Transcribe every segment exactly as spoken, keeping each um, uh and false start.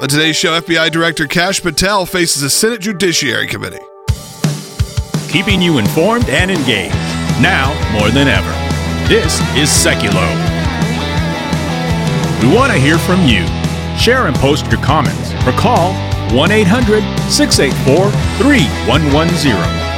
On today's show, F B I Director Kash Patel faces a Senate Judiciary Committee. Keeping you informed and engaged, now more than ever. This is Seculo. We want to hear from you. Share and post your comments or call one eight hundred, six eight four, three one one zero.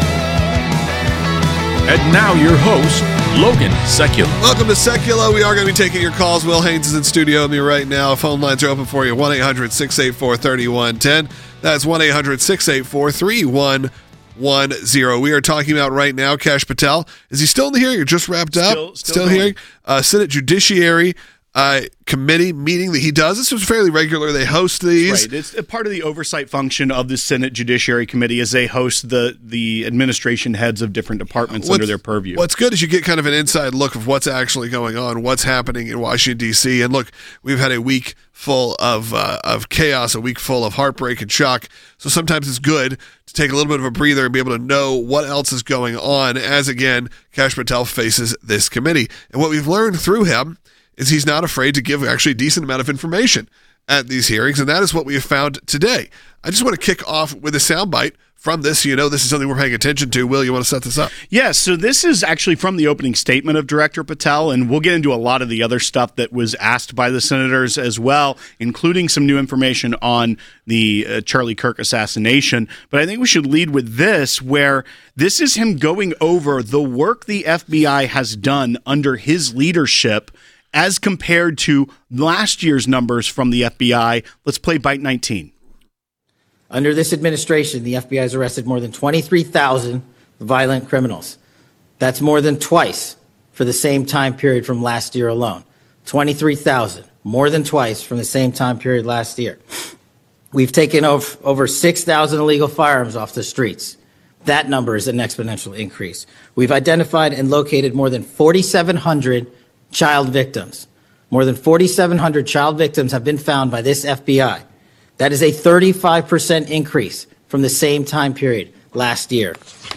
And now your host, Logan Seculo. Welcome to Seculo. We are going to be taking your calls. Will Haynes is in studio with me right now. Phone lines are open for you. one eight hundred, six eight four, three one one zero. That's one eight hundred, six eight four, three one one zero. We are talking about right now Kash Patel. Is he still in the hearing or just wrapped up? Still, still, still hearing? Uh, Senate Judiciary uh, Committee meeting that he does. This is fairly regular. They host these. Right. It's a part of the oversight function of the Senate Judiciary Committee as they host the, the administration heads of different departments what's, under their purview. What's good is you get kind of an inside look of what's actually going on, what's happening in Washington, D C. And look, we've had a week full of uh, of chaos, a week full of heartbreak and shock. So sometimes it's good to take a little bit of a breather and be able to know what else is going on as, again, Kash Patel faces this committee. And what we've learned through him is he's not afraid to give actually a decent amount of information at these hearings, and that is what we have found today. I just want to kick off with a soundbite from this. So you know this is something we're paying attention to. Will, you want to set this up? Yes, so this is actually from the opening statement of Director Patel, and we'll get into a lot of the other stuff that was asked by the senators as well, including some new information on the uh, Charlie Kirk assassination. But I think we should lead with this, where this is him going over the work the F B I has done under his leadership as compared to last year's numbers from the F B I. Let's play Bite nineteen. Under this administration, the F B I has arrested more than twenty-three thousand violent criminals. That's more than twice for the same time period from last year alone. twenty-three thousand, more than twice from the same time period last year. We've taken over, over six thousand illegal firearms off the streets. That number is an exponential increase. We've identified and located more than forty-seven hundred child victims. More than forty-seven hundred child victims have been found by this F B I. That is a thirty-five percent increase from the same time period last year.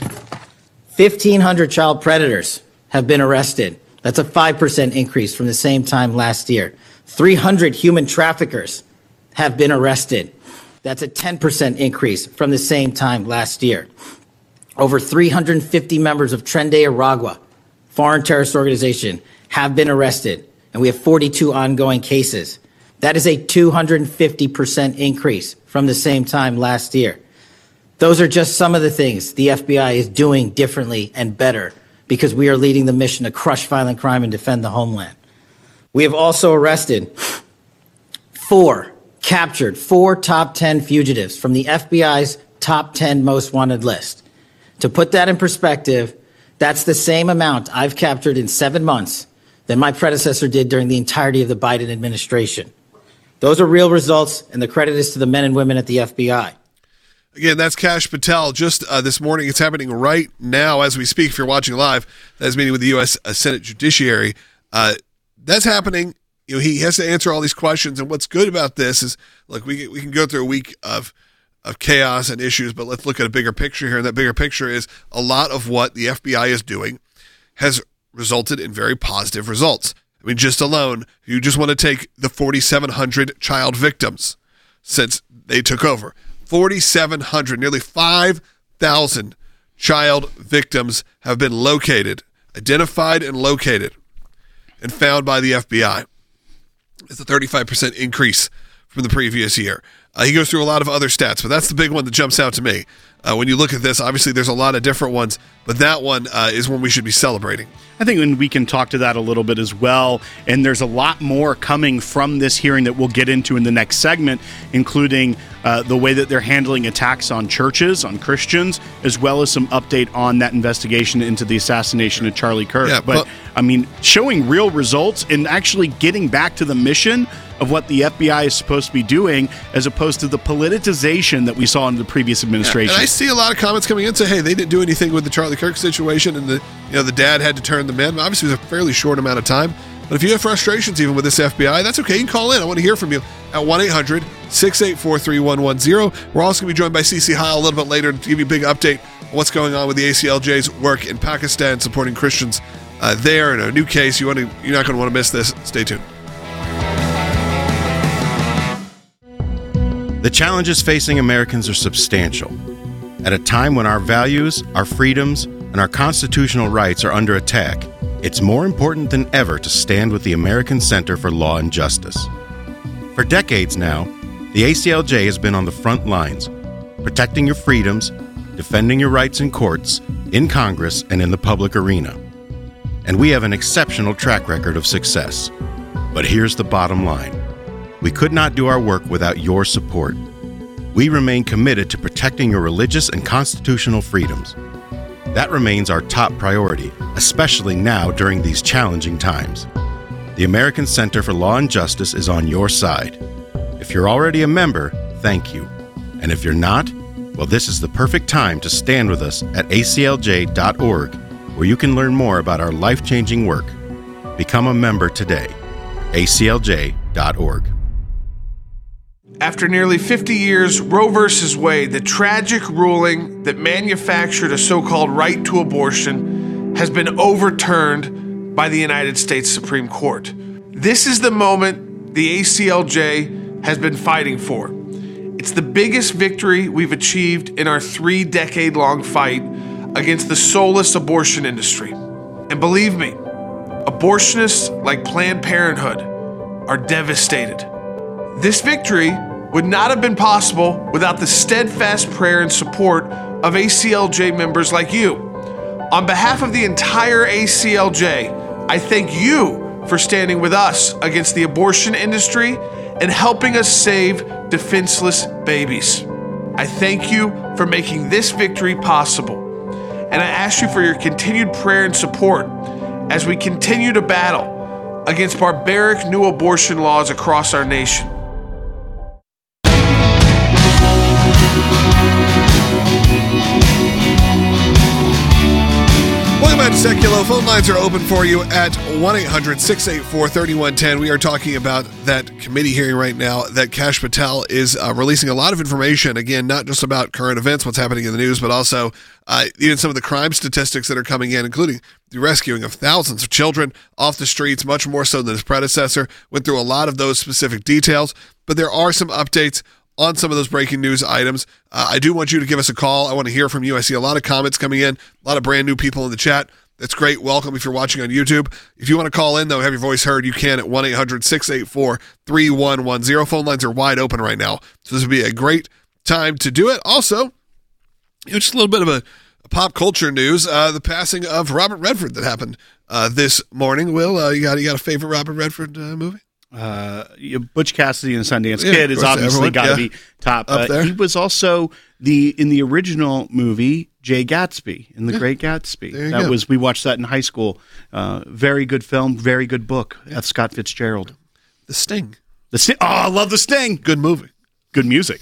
fifteen hundred child predators have been arrested. That's a five percent increase from the same time last year. three hundred human traffickers have been arrested. That's a ten percent increase from the same time last year. Over three hundred fifty members of Tren de Aragua, foreign terrorist organization, have been arrested, and we have forty-two ongoing cases. That is a two hundred fifty percent increase from the same time last year. Those are just some of the things the F B I is doing differently and better because we are leading the mission to crush violent crime and defend the homeland. We have also arrested four, captured four top ten fugitives from the F B I's top ten most wanted list. To put that in perspective, that's the same amount I've captured in seven months than my predecessor did during the entirety of the Biden administration. Those are real results, and the credit is to the men and women at the F B I. Again, that's Kash Patel. Just uh, this morning, it's happening right now as we speak. If you're watching live, that's meeting with the U S uh, Senate Judiciary. Uh, that's happening. You know, he has to answer all these questions, and what's good about this is, look, we we can go through a week of of chaos and issues, but let's look at a bigger picture here. And that bigger picture is a lot of what the F B I is doing has resulted in very positive results. I mean, just alone, you just want to take the forty-seven hundred child victims since they took over. forty-seven hundred, nearly five thousand child victims have been located, identified and located, and found by the F B I. It's a thirty-five percent increase from the previous year. Uh, he goes through a lot of other stats, but that's the big one that jumps out to me. Uh, when you look at this, obviously there's a lot of different ones, but that one uh, is one we should be celebrating. I think when we can talk to that a little bit as well, and there's a lot more coming from this hearing that we'll get into in the next segment, including uh, the way that they're handling attacks on churches, on Christians, as well as some update on that investigation into the assassination of Charlie Kirk. Yeah, but, but, I mean, showing real results and actually getting back to the mission of what the F B I is supposed to be doing, as opposed to the politicization that we saw in the previous administration. Yeah, and I see a lot of comments coming in saying, hey, they didn't do anything with the Charlie Kirk situation, and the you know the dad had to turn them in. Obviously, it was a fairly short amount of time. But if you have frustrations even with this F B I, that's okay. You can call in. I want to hear from you at one eight hundred, six eight four, three one one zero. We're also going to be joined by Cece Heil a little bit later to give you a big update on what's going on with the A C L J's work in Pakistan, supporting Christians uh, there in a new case. You want to, you're not going to want to miss this. Stay tuned. The challenges facing Americans are substantial. At a time when our values, our freedoms, and our constitutional rights are under attack, it's more important than ever to stand with the American Center for Law and Justice. For decades now, the A C L J has been on the front lines, protecting your freedoms, defending your rights in courts, in Congress, and in the public arena. And we have an exceptional track record of success. But here's the bottom line. We could not do our work without your support. We remain committed to protecting your religious and constitutional freedoms. That remains our top priority, especially now during these challenging times. The American Center for Law and Justice is on your side. If you're already a member, thank you. And if you're not, well, this is the perfect time to stand with us at A C L J dot org, where you can learn more about our life-changing work. Become a member today. A C L J dot org. After nearly fifty years, Roe versus Wade, the tragic ruling that manufactured a so-called right to abortion, has been overturned by the United States Supreme Court. This is the moment the A C L J has been fighting for. It's the biggest victory we've achieved in our three-decade-long fight against the soulless abortion industry. And believe me, abortionists like Planned Parenthood are devastated. This victory would not have been possible without the steadfast prayer and support of A C L J members like you. On behalf of the entire A C L J, I thank you for standing with us against the abortion industry and helping us save defenseless babies. I thank you for making this victory possible. And I ask you for your continued prayer and support as we continue to battle against barbaric new abortion laws across our nation. Welcome back to Seculo. Phone lines are open for you at one eight hundred six eight four three one one zero. We are talking about that committee hearing right now that Kash Patel is uh, releasing a lot of information, again, not just about current events, what's happening in the news, but also uh, even some of the crime statistics that are coming in, including the rescuing of thousands of children off the streets, much more so than his predecessor. Went through a lot of those specific details, but there are some updates on some of those breaking news items. Uh, I do want you to give us a call. I want to hear from you. I see a lot of comments coming in, a lot of brand new people in the chat. That's great. Welcome if you're watching on YouTube. If you want to call in, though, have your voice heard, you can at one eight hundred six eight four three one one zero. Phone lines are wide open right now, so this would be a great time to do it. Also, you know, just a little bit of a, a pop culture news, uh, the passing of Robert Redford that happened uh, this morning. Will, uh, you got you got a favorite Robert Redford uh, movie? Uh, Butch Cassidy and the Sundance Yeah, Kid of is course, obviously everyone, got to yeah. be top. Up Uh, there. he was also the in the original movie Jay Gatsby in The Yeah. Great Gatsby. There you That go. was we watched that in high school. Uh, very good film, very good book. F. Scott Fitzgerald. The Sting. The Sting. Oh, I love The Sting. Good movie. Good music.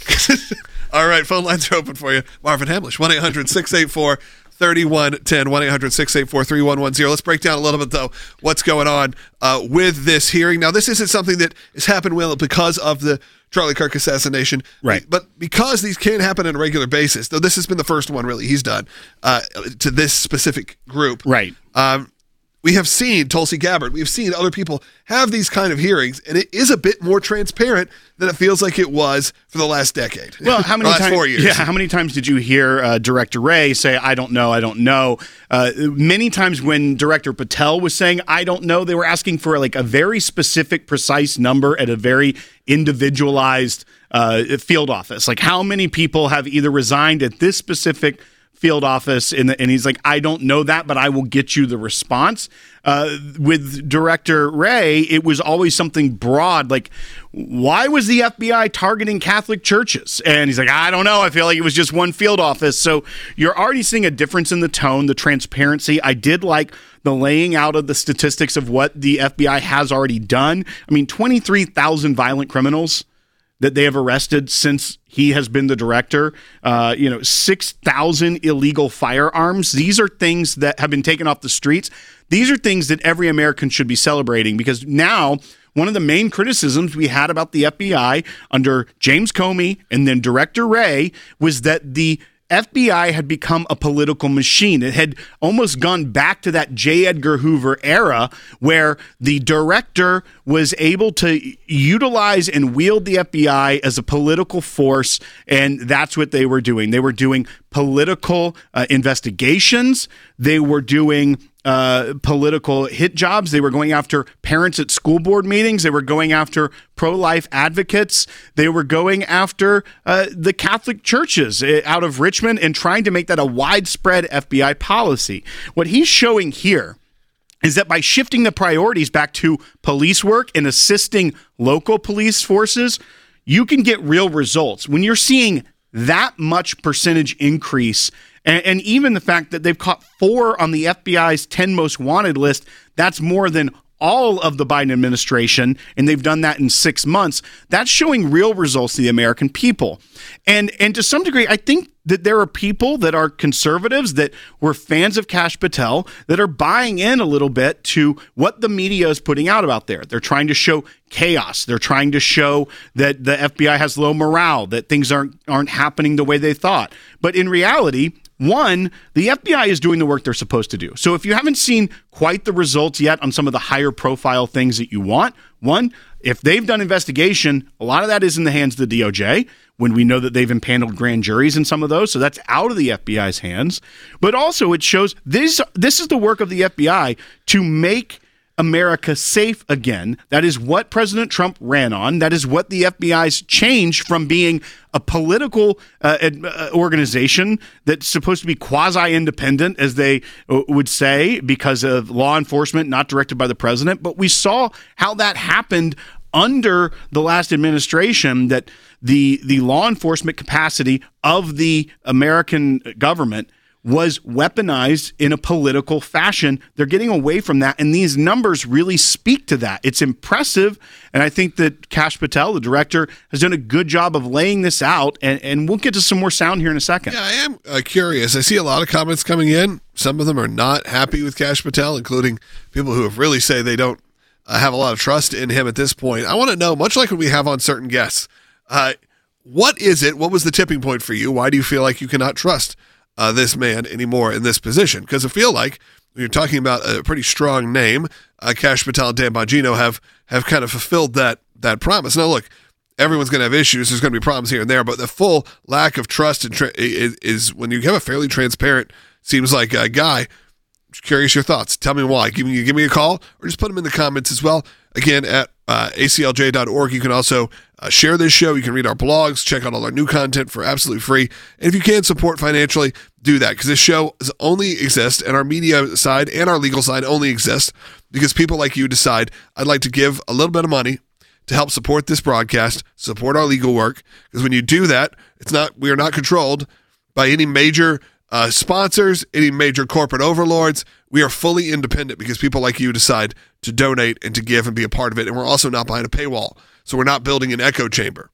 All right, phone lines are open for you. Marvin Hamlish, one eight hundred six eight four three one one zero, one eight hundred six eight four three one one zero. Let's break down a little bit, though, what's going on uh, with this hearing. Now, this isn't something that has happened, Will, because of the Charlie Kirk assassination. Right. But because these can't happen on a regular basis, though this has been the first one, really, he's done uh, to this specific group. Right. Um, we have seen Tulsi Gabbard. We've seen other people have these kind of hearings, and it is a bit more transparent than it feels like it was for the last decade. Well, how many the last times? four years? Yeah, how many times did you hear uh, Director Ray say, "I don't know, I don't know"? Uh, many times when Director Patel was saying, "I don't know," they were asking for like a very specific, precise number at a very individualized uh, field office. Like, how many people have either resigned at this specific field office, in the, and he's like, I don't know that, but I will get you the response. Uh, with Director Ray, it was always something broad, like, why was the F B I targeting Catholic churches? And he's like, I don't know. I feel like it was just one field office. So you're already seeing a difference in the tone, the transparency. I did like the laying out of the statistics of what the F B I has already done. I mean, twenty-three thousand violent criminals that they have arrested since he has been the director, uh, you know, six thousand illegal firearms. These are things that have been taken off the streets. These are things that every American should be celebrating, because now one of the main criticisms we had about the F B I under James Comey and then Director Ray was that the F B I had become a political machine. It had almost gone back to that J. Edgar Hoover era where the director was able to utilize and wield the F B I as a political force, and that's what they were doing. They were doing political uh, investigations. They were doing Uh, political hit jobs. They were going after parents at school board meetings. They were going after pro-life advocates. They were going after uh, the Catholic churches uh, out of Richmond and trying to make that a widespread F B I policy. What he's showing here is that by shifting the priorities back to police work and assisting local police forces, you can get real results. When you're seeing that much percentage increase, and, and even the fact that they've caught four on the F B I's ten most wanted list, that's more than all of the Biden administration, and they've done that in six months. That's showing real results to the American people. And and to some degree, I think that there are people that are conservatives that were fans of Kash Patel that are buying in a little bit to what the media is putting out about there. They're trying to show chaos. They're trying to show that the F B I has low morale, that things aren't aren't happening the way they thought. But in reality, one, the F B I is doing the work they're supposed to do. So if you haven't seen quite the results yet on some of the higher profile things that you want, one, if they've done investigation, a lot of that is in the hands of the D O J, when we know that they've impaneled grand juries in some of those. So that's out of the F B I's hands. But also it shows this, this is the work of the F B I to make America safe again. That is what President Trump ran on. That is what the F B I's changed from being a political uh, uh, organization that's supposed to be quasi-independent, as they uh, would say, because of law enforcement not directed by the president. But we saw how that happened under the last administration, that the the law enforcement capacity of the American government was weaponized in a political fashion. They're getting away from that, and these numbers really speak to that. It's impressive, and I think that Kash Patel, the director, has done a good job of laying this out, and, and we'll get to some more sound here in a second. Yeah, I am uh, curious. I see a lot of comments coming in. Some of them are not happy with Kash Patel, including people who have really say they don't uh, have a lot of trust in him at this point. I want to know, much like when we have on certain guests, uh, what is it? What was the tipping point for you? Why do you feel like you cannot trust Uh, this man anymore in this position? Because I feel like when you're talking about a pretty strong name, uh, Kash Patel and Dan Bongino have have kind of fulfilled that that promise. Now, look, everyone's going to have issues. There's going to be problems here and there, but the full lack of trust and tra- is, is when you have a fairly transparent, seems like a guy. Just curious your thoughts. Tell me why. Give me give me a call or just put them in the comments as well. Again, at uh, A C L J dot org, you can also uh, share this show. You can read our blogs, check out all our new content for absolutely free. And if you can support financially, do that, because this show is only exists, and our media side and our legal side only exist because people like you decide, I'd like to give a little bit of money to help support this broadcast, support our legal work. Because when you do that, it's not we are not controlled by any major uh, sponsors, any major corporate overlords. We are fully independent because people like you decide to donate and to give and be a part of it. And we're also not behind a paywall. So we're not building an echo chamber.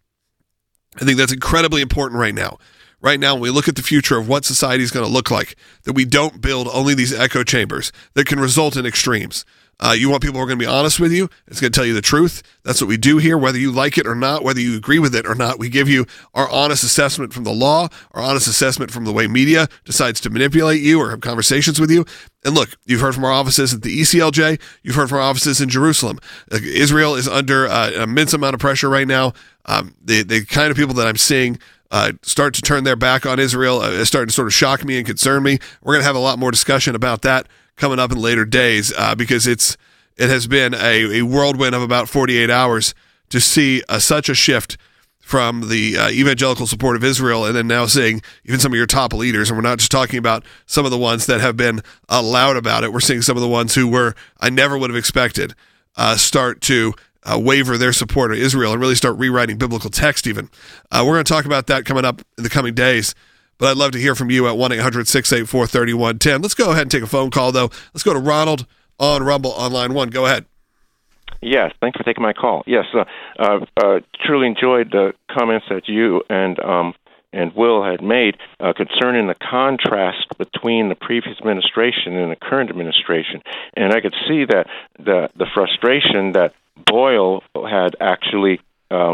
I think that's incredibly important right now. Right now, when we look at the future of what society is going to look like, that we don't build only these echo chambers that can result in extremes. Uh, you want people who are going to be honest with you. It's going to tell you the truth. That's what we do here, whether you like it or not, whether you agree with it or not. We give you our honest assessment from the law, our honest assessment from the way media decides to manipulate you or have conversations with you. And look, you've heard from our offices at the E C L J. You've heard from our offices in Jerusalem. Israel is under uh, an immense amount of pressure right now. Um, the, the kind of people that I'm seeing Uh, start to turn their back on Israel uh, is starting to sort of shock me and concern me. We're going to have a lot more discussion about that coming up in later days uh, because it's it has been a, a whirlwind of about forty-eight hours to see uh, such a shift from the uh, evangelical support of Israel, and then now seeing even some of your top leaders, and we're not just talking about some of the ones that have been uh, loud about it. We're seeing some of the ones who were I never would have expected uh, start to Uh, waver their support of Israel and really start rewriting biblical text even. Uh, we're going to talk about that coming up in the coming days, but I'd love to hear from you at one eight hundred six eight four three one one zero. Let's go ahead and take a phone call, though. Let's go to Ronald on Rumble on line one. Go ahead. Yes, thanks for taking my call. Yes, uh, uh, uh, truly enjoyed the comments that you and um, and Will had made uh, concerning the contrast between the previous administration and the current administration. And I could see that the the frustration that Boyle had actually um,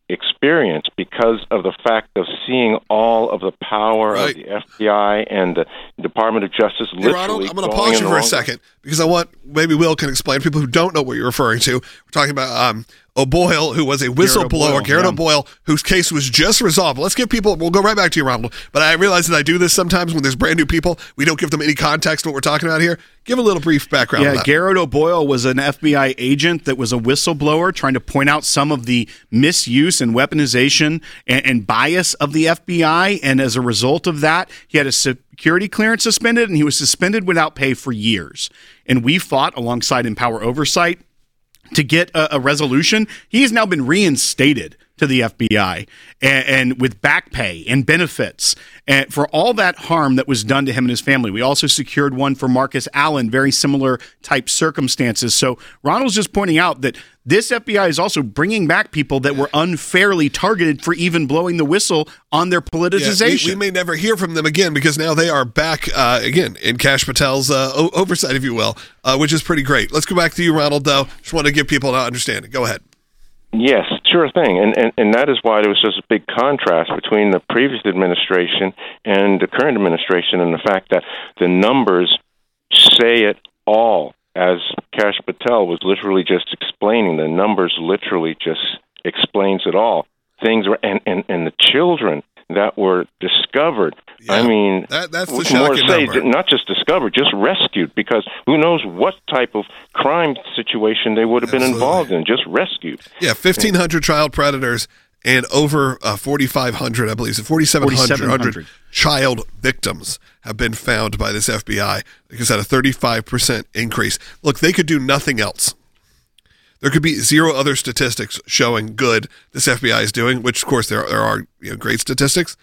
experience because of the fact of seeing all of the power right. of the F B I and the Department of Justice hey, literally Ronald, I'm going to going pause you in for a the wrong- second because I want, maybe Will can explain, people who don't know what you're referring to. We're talking about um, O'Boyle, who was a whistleblower, Garrett yeah. O'Boyle, whose case was just resolved. Let's give people, we'll go right back to you, Ronald, but I realize that I do this sometimes when there's brand new people. We don't give them any context to what we're talking about here. Give a little brief background on Yeah, that. Garrett O'Boyle was an F B I agent that was a whistleblower trying to point out some of the misuse and weaponization and, and bias of the F B I. And as a result of that, he had a security clearance suspended, and he was suspended without pay for years. And we fought alongside Empower Oversight to get a, a resolution. He has now been reinstated to the F B I and, and with back pay and benefits and for all that harm that was done to him and his family. We also secured one for Marcus Allen, very similar type circumstances. So Ronald's just pointing out that this F B I is also bringing back people that were unfairly targeted for even blowing the whistle on their Yeah, politicization. we, we may never hear from them again because now they are back uh, again in Kash Patel's uh, o- oversight, if you will, uh, which is pretty great. Let's go back to you, Ronald, though. Just want to give people an understanding. Go ahead. Yes, sure thing. And, and and that is why there was such a big contrast between the previous administration and the current administration, and the fact that the numbers say it all. As Kash Patel was literally just explaining, the numbers literally just explains it all. Things were, and, and, and the children that were discovered. Yeah, I mean, that, that's the what more to shocking say? number. Not just discovered, just rescued, because who knows what type of crime situation they would have been Absolutely. involved in, just rescued. Yeah, fifteen hundred child predators and over uh, forty-five hundred, I believe, so forty-seven hundred forty-seven hundred child victims have been found by this F B I. Like I said, a thirty-five percent increase. Look, they could do nothing else. There could be zero other statistics showing good this F B I is doing, which, of course, there are, there are you know, great statistics.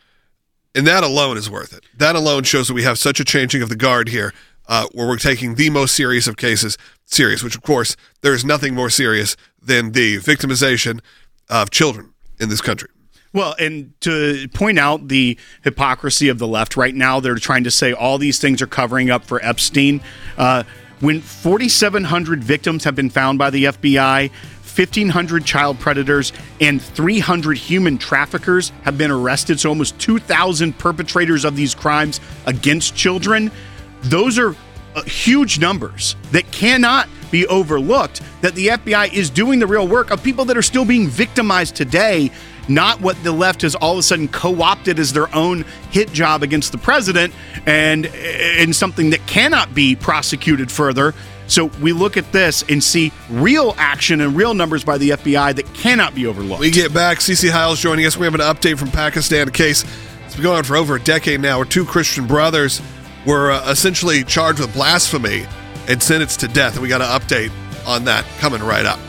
And that alone is worth it. That alone shows that we have such a changing of the guard here, uh, where we're taking the most serious of cases serious, which, of course, there is nothing more serious than the victimization of children in this country. Well, and to point out the hypocrisy of the left right now, they're trying to say all these things are covering up for Epstein. Uh, when forty-seven hundred victims have been found by the F B I, fifteen hundred child predators, and three hundred human traffickers have been arrested, so almost two thousand perpetrators of these crimes against children, those are uh, huge numbers that cannot be overlooked, that the F B I is doing the real work of people that are still being victimized today, not what the left has all of a sudden co-opted as their own hit job against the president and, and something that cannot be prosecuted further. So we look at this and see real action and real numbers by the F B I that cannot be overlooked. We get back. Cece Hiles joining us. We have an update from Pakistan, a case that's been going on for over a decade now, where two Christian brothers were uh, essentially charged with blasphemy and sentenced to death. And we got an update on that coming right up.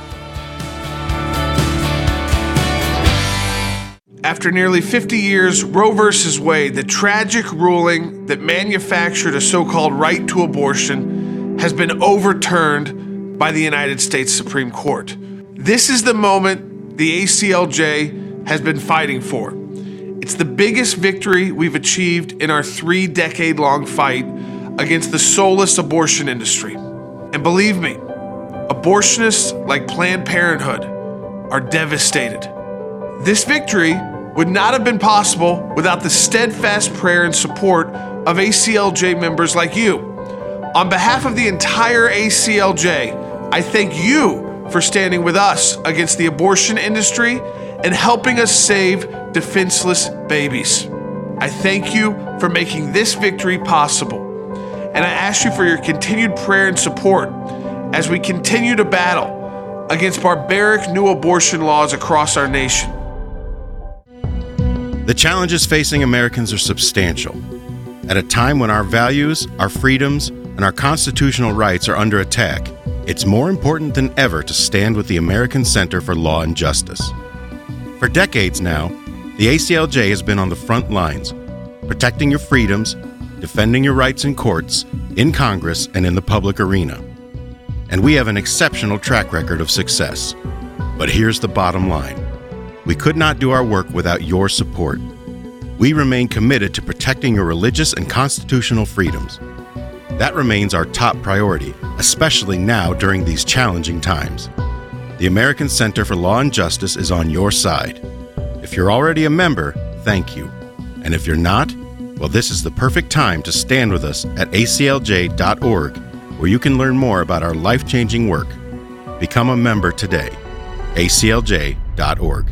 After nearly fifty years, Roe versus Wade, the tragic ruling that manufactured a so-called right to abortion, has been overturned by the United States Supreme Court. This is the moment the A C L J has been fighting for. It's the biggest victory we've achieved in our three-decade-long fight against the soulless abortion industry. And believe me, abortionists like Planned Parenthood are devastated. This victory would not have been possible without the steadfast prayer and support of A C L J members like you. On behalf of the entire A C L J, I thank you for standing with us against the abortion industry and helping us save defenseless babies. I thank you for making this victory possible, and I ask you for your continued prayer and support as we continue to battle against barbaric new abortion laws across our nation. The challenges facing Americans are substantial. At a time when our values, our freedoms, and our constitutional rights are under attack, it's more important than ever to stand with the American Center for Law and Justice. For decades now, the A C L J has been on the front lines, protecting your freedoms, defending your rights in courts, in Congress, and in the public arena. And we have an exceptional track record of success. But here's the bottom line. We could not do our work without your support. We remain committed to protecting your religious and constitutional freedoms. That remains our top priority, especially now during these challenging times. The American Center for Law and Justice is on your side. If you're already a member, thank you. And if you're not, well, this is the perfect time to stand with us at A C L J dot org, where you can learn more about our life-changing work. Become a member today. A C L J dot org.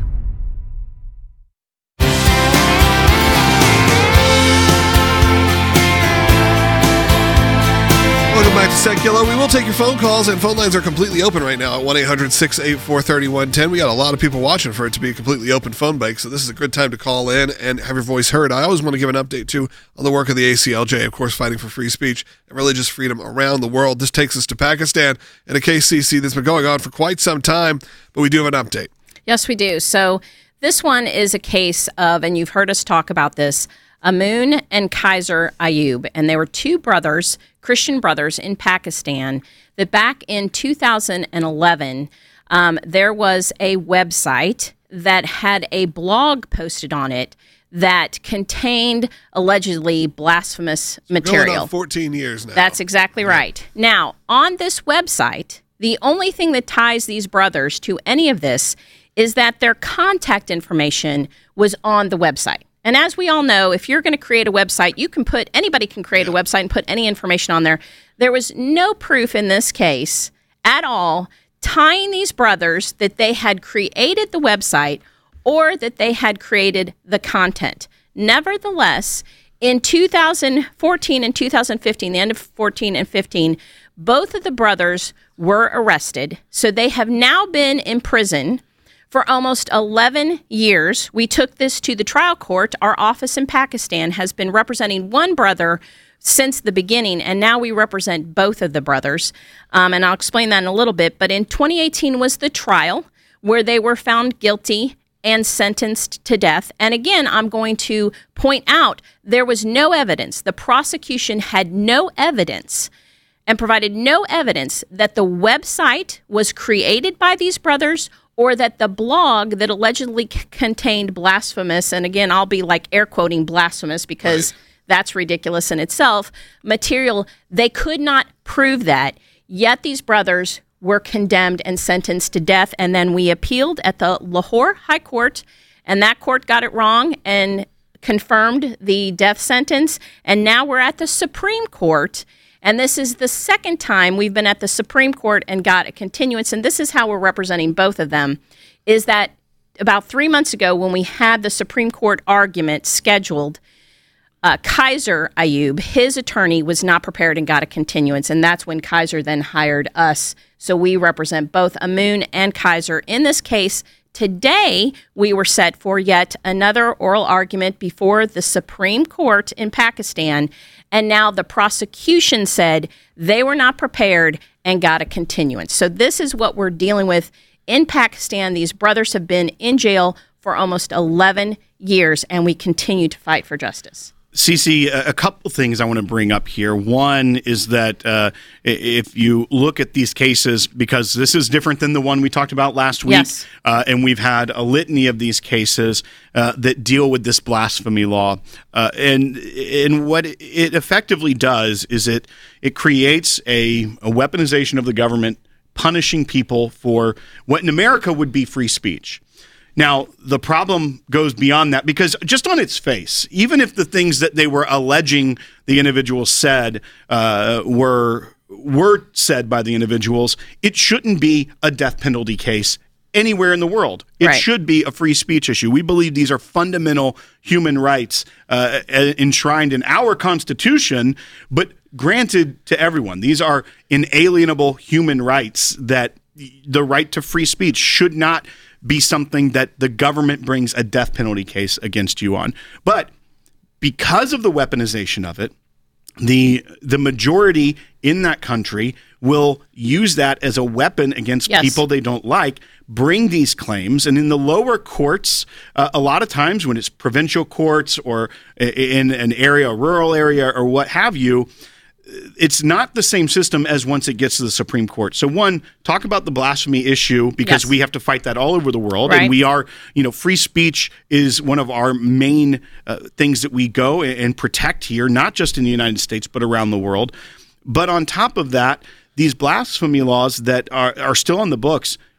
Welcome back to Secular. We will take your phone calls, and phone lines are completely open right now at one eight hundred six eight four three one one zero. We got a lot of people watching for it to be a completely open phone bank, so this is a good time to call in and have your voice heard. I always want to give an update, too, on the work of the A C L J, of course, fighting for free speech and religious freedom around the world. This takes us to Pakistan and a case, C C, that's been going on for quite some time, but we do have an update. Yes, we do. So this one is a case of, and you've heard us talk about this, Amun and Kaiser Ayub, and they were two brothers, Christian brothers in Pakistan, that back in two thousand eleven, um, there was a website that had a blog posted on it that contained allegedly blasphemous material. Going on fourteen years now. That's exactly right. Now, on this website, the only thing that ties these brothers to any of this is that their contact information was on the website. And as we all know, if you're going to create a website, you can put, anybody can create a website and put any information on there. There was no proof in this case at all tying these brothers that they had created the website or that they had created the content. Nevertheless, in two thousand fourteen and two thousand fifteen, the end of fourteen and fifteen, both of the brothers were arrested. So they have now been in prison for almost eleven years. We took this to the trial court. Our office in Pakistan has been representing one brother since the beginning, and now we represent both of the brothers. Um, and I'll explain that in a little bit. But in twenty eighteen was the trial where they were found guilty and sentenced to death. And again, I'm going to point out there was no evidence. The prosecution had no evidence and provided no evidence that the website was created by these brothers or that the blog that allegedly c- contained blasphemous, and again, I'll be like air quoting blasphemous because right. that's ridiculous in itself, material, they could not prove that. Yet these brothers were condemned and sentenced to death. And then we appealed at the Lahore High Court, and that court got it wrong and confirmed the death sentence. And now we're at the Supreme Court. And this is the second time we've been at the Supreme Court and got a continuance. And this is how we're representing both of them, is that about three months ago when we had the Supreme Court argument scheduled, uh, Kaiser Ayub, his attorney, was not prepared and got a continuance. And that's when Kaiser then hired us. So we represent both Amun and Kaiser. In this case, today, we were set for yet another oral argument before the Supreme Court in Pakistan. And now the prosecution said they were not prepared and got a continuance. So this is what we're dealing with in Pakistan. These brothers have been in jail for almost eleven years, and we continue to fight for justice. Cece, a couple things I want to bring up here. One is that uh, if you look at these cases, because this is different than the one we talked about last week, yes. uh, and we've had a litany of these cases uh, that deal with this blasphemy law. Uh, and and what it effectively does is it it creates a, a weaponization of the government punishing people for what in America would be free speech. Now, the problem goes beyond that because just on its face, even if the things that they were alleging the individuals said uh, were were said by the individuals, it shouldn't be a death penalty case anywhere in the world. It right. should be a free speech issue. We believe these are fundamental human rights uh, enshrined in our Constitution, but granted to everyone. These are inalienable human rights that the right to free speech should not be something that the government brings a death penalty case against you on. But because of the weaponization of it, the the majority in that country will use that as a weapon against yes. people they don't like, bring these claims. And in the lower courts, uh, a lot of times when it's provincial courts or in an area, a rural area or what have you, it's not the same system as once it gets to the Supreme Court. So one, talk about the blasphemy issue because yes. we have to fight that all over the world. Right. And we are, you know, free speech is one of our main uh, things that we go and protect here, not just in the United States, but around the world. But on top of that, these blasphemy laws that are, are still on the books,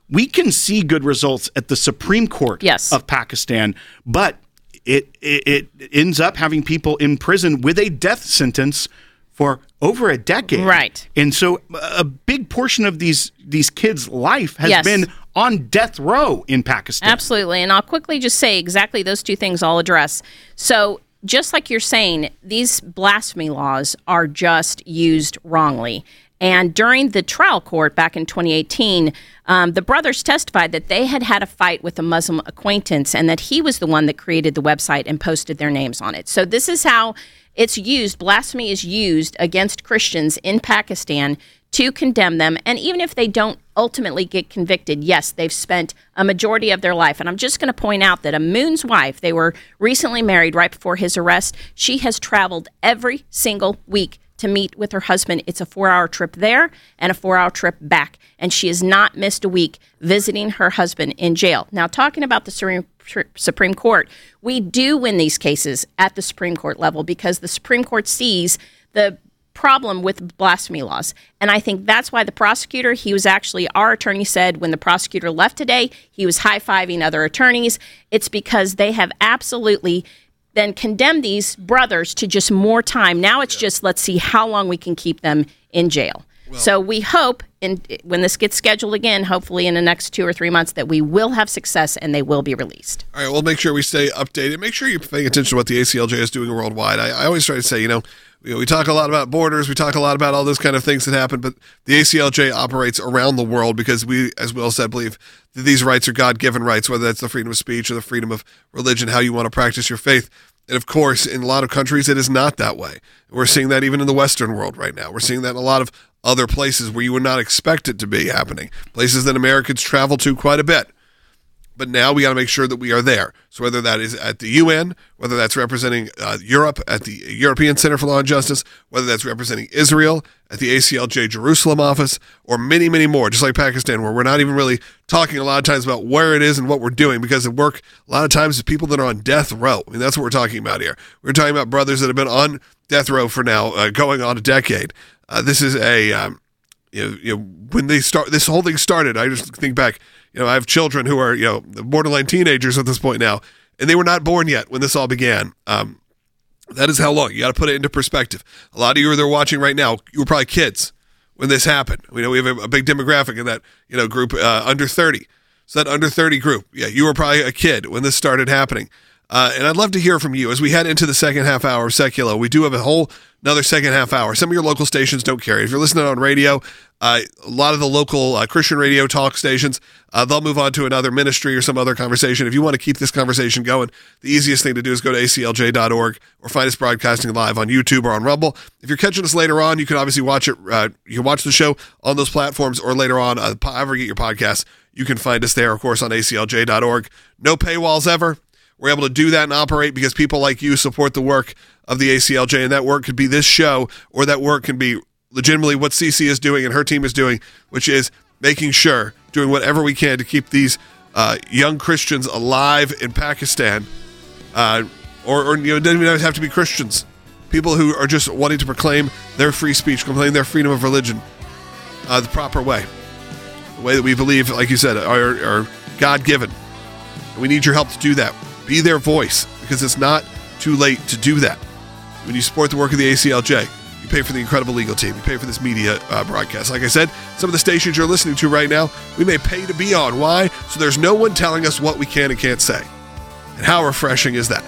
we can see good results at the Supreme Court yes. of Pakistan, but it, it it ends up having people in prison with a death sentence for over a decade. Right. And so a big portion of these these kids' life has yes. been on death row in Pakistan. Absolutely. And I'll quickly just say exactly those two things I'll address. So just like you're saying, these blasphemy laws are just used wrongly. And during the trial court back in twenty eighteen, um, the brothers testified that they had had a fight with a Muslim acquaintance and that he was the one that created the website and posted their names on it. So this is how it's used. Blasphemy is used against Christians in Pakistan to condemn them. And even if they don't ultimately get convicted, yes, they've spent a majority of their life. And I'm just going to point out that Amun's wife, they were recently married right before his arrest. She has traveled every single week to meet with her husband. It's a four-hour trip there and a four-hour trip back. And she has not missed a week visiting her husband in jail. Now, talking about the Supreme, Supreme Court, we do win these cases at the Supreme Court level because the Supreme Court sees the problem with blasphemy laws. And I think that's why the prosecutor, he was actually, our attorney said when the prosecutor left today, he was high-fiving other attorneys. It's because they have absolutely then condemn these brothers to just more time. Now it's just, let's see how long we can keep them in jail. Well, so we hope, in, when this gets scheduled again, hopefully in the next two or three months, that we will have success and they will be released. All right, we'll make sure we stay updated. Make sure you're paying attention to what the A C L J is doing worldwide. I, I always try to say, you know, you know, we talk a lot about borders, we talk a lot about all those kind of things that happen, but the A C L J operates around the world because we, as Will said, believe that these rights are God-given rights, whether that's the freedom of speech or the freedom of religion, how you want to practice your faith. And of course, in a lot of countries, it is not that way. We're seeing that even in the Western world right now. We're seeing that in a lot of other places where you would not expect it to be happening, places that Americans travel to quite a bit. But now we got to make sure that we are there. So whether that is at the U N, whether that's representing uh, Europe at the European Center for Law and Justice, whether that's representing Israel at the A C L J Jerusalem office, or many, many more, just like Pakistan, where we're not even really talking a lot of times about where it is and what we're doing, because at work, a lot of times, it's people that are on death row. I mean, that's what we're talking about here. We're talking about brothers that have been on death row for now, uh, going on a decade. Uh, this is a, um, you know, you know, when they start, this whole thing started, I just think back, you know, I have children who are, you know, borderline teenagers at this point now, and they were not born yet when this all began. Um, that is how long. You got to put it into perspective. A lot of you are there watching right now, you were probably kids when this happened. We know we have a, a big demographic in that, you know, group uh, under thirty. So that under thirty group, yeah, you were probably a kid when this started happening. Uh, and I'd love to hear from you as we head into the second half hour of Seculo. We do have a whole another second half hour. Some of your local stations don't carry. If you're listening on radio, uh, a lot of the local uh, Christian radio talk stations, uh, they'll move on to another ministry or some other conversation. If you want to keep this conversation going, the easiest thing to do is go to A C L J dot org or find us broadcasting live on YouTube or on Rumble. If you're catching us later on, you can obviously watch it. Uh, you can watch the show on those platforms, or later on, uh, however you get your podcasts, you can find us there, of course, on A C L J dot org. No paywalls ever. We're able to do that and operate because people like you support the work of the A C L J, and that work could be this show, or that work can be legitimately what Cece is doing and her team is doing, which is making sure, doing whatever we can to keep these uh, young Christians alive in Pakistan, uh, or, or you know, it doesn't even have to be Christians, people who are just wanting to proclaim their free speech, proclaim their freedom of religion uh, the proper way, the way that we believe, like you said, are, are God-given. And we need your help to do that. Be their voice, because it's not too late to do that. When you support the work of the A C L J, you pay for the incredible legal team. You pay for this media uh, broadcast. Like I said, some of the stations you're listening to right now, we may pay to be on. Why? So there's no one telling us what we can and can't say. And how refreshing is that?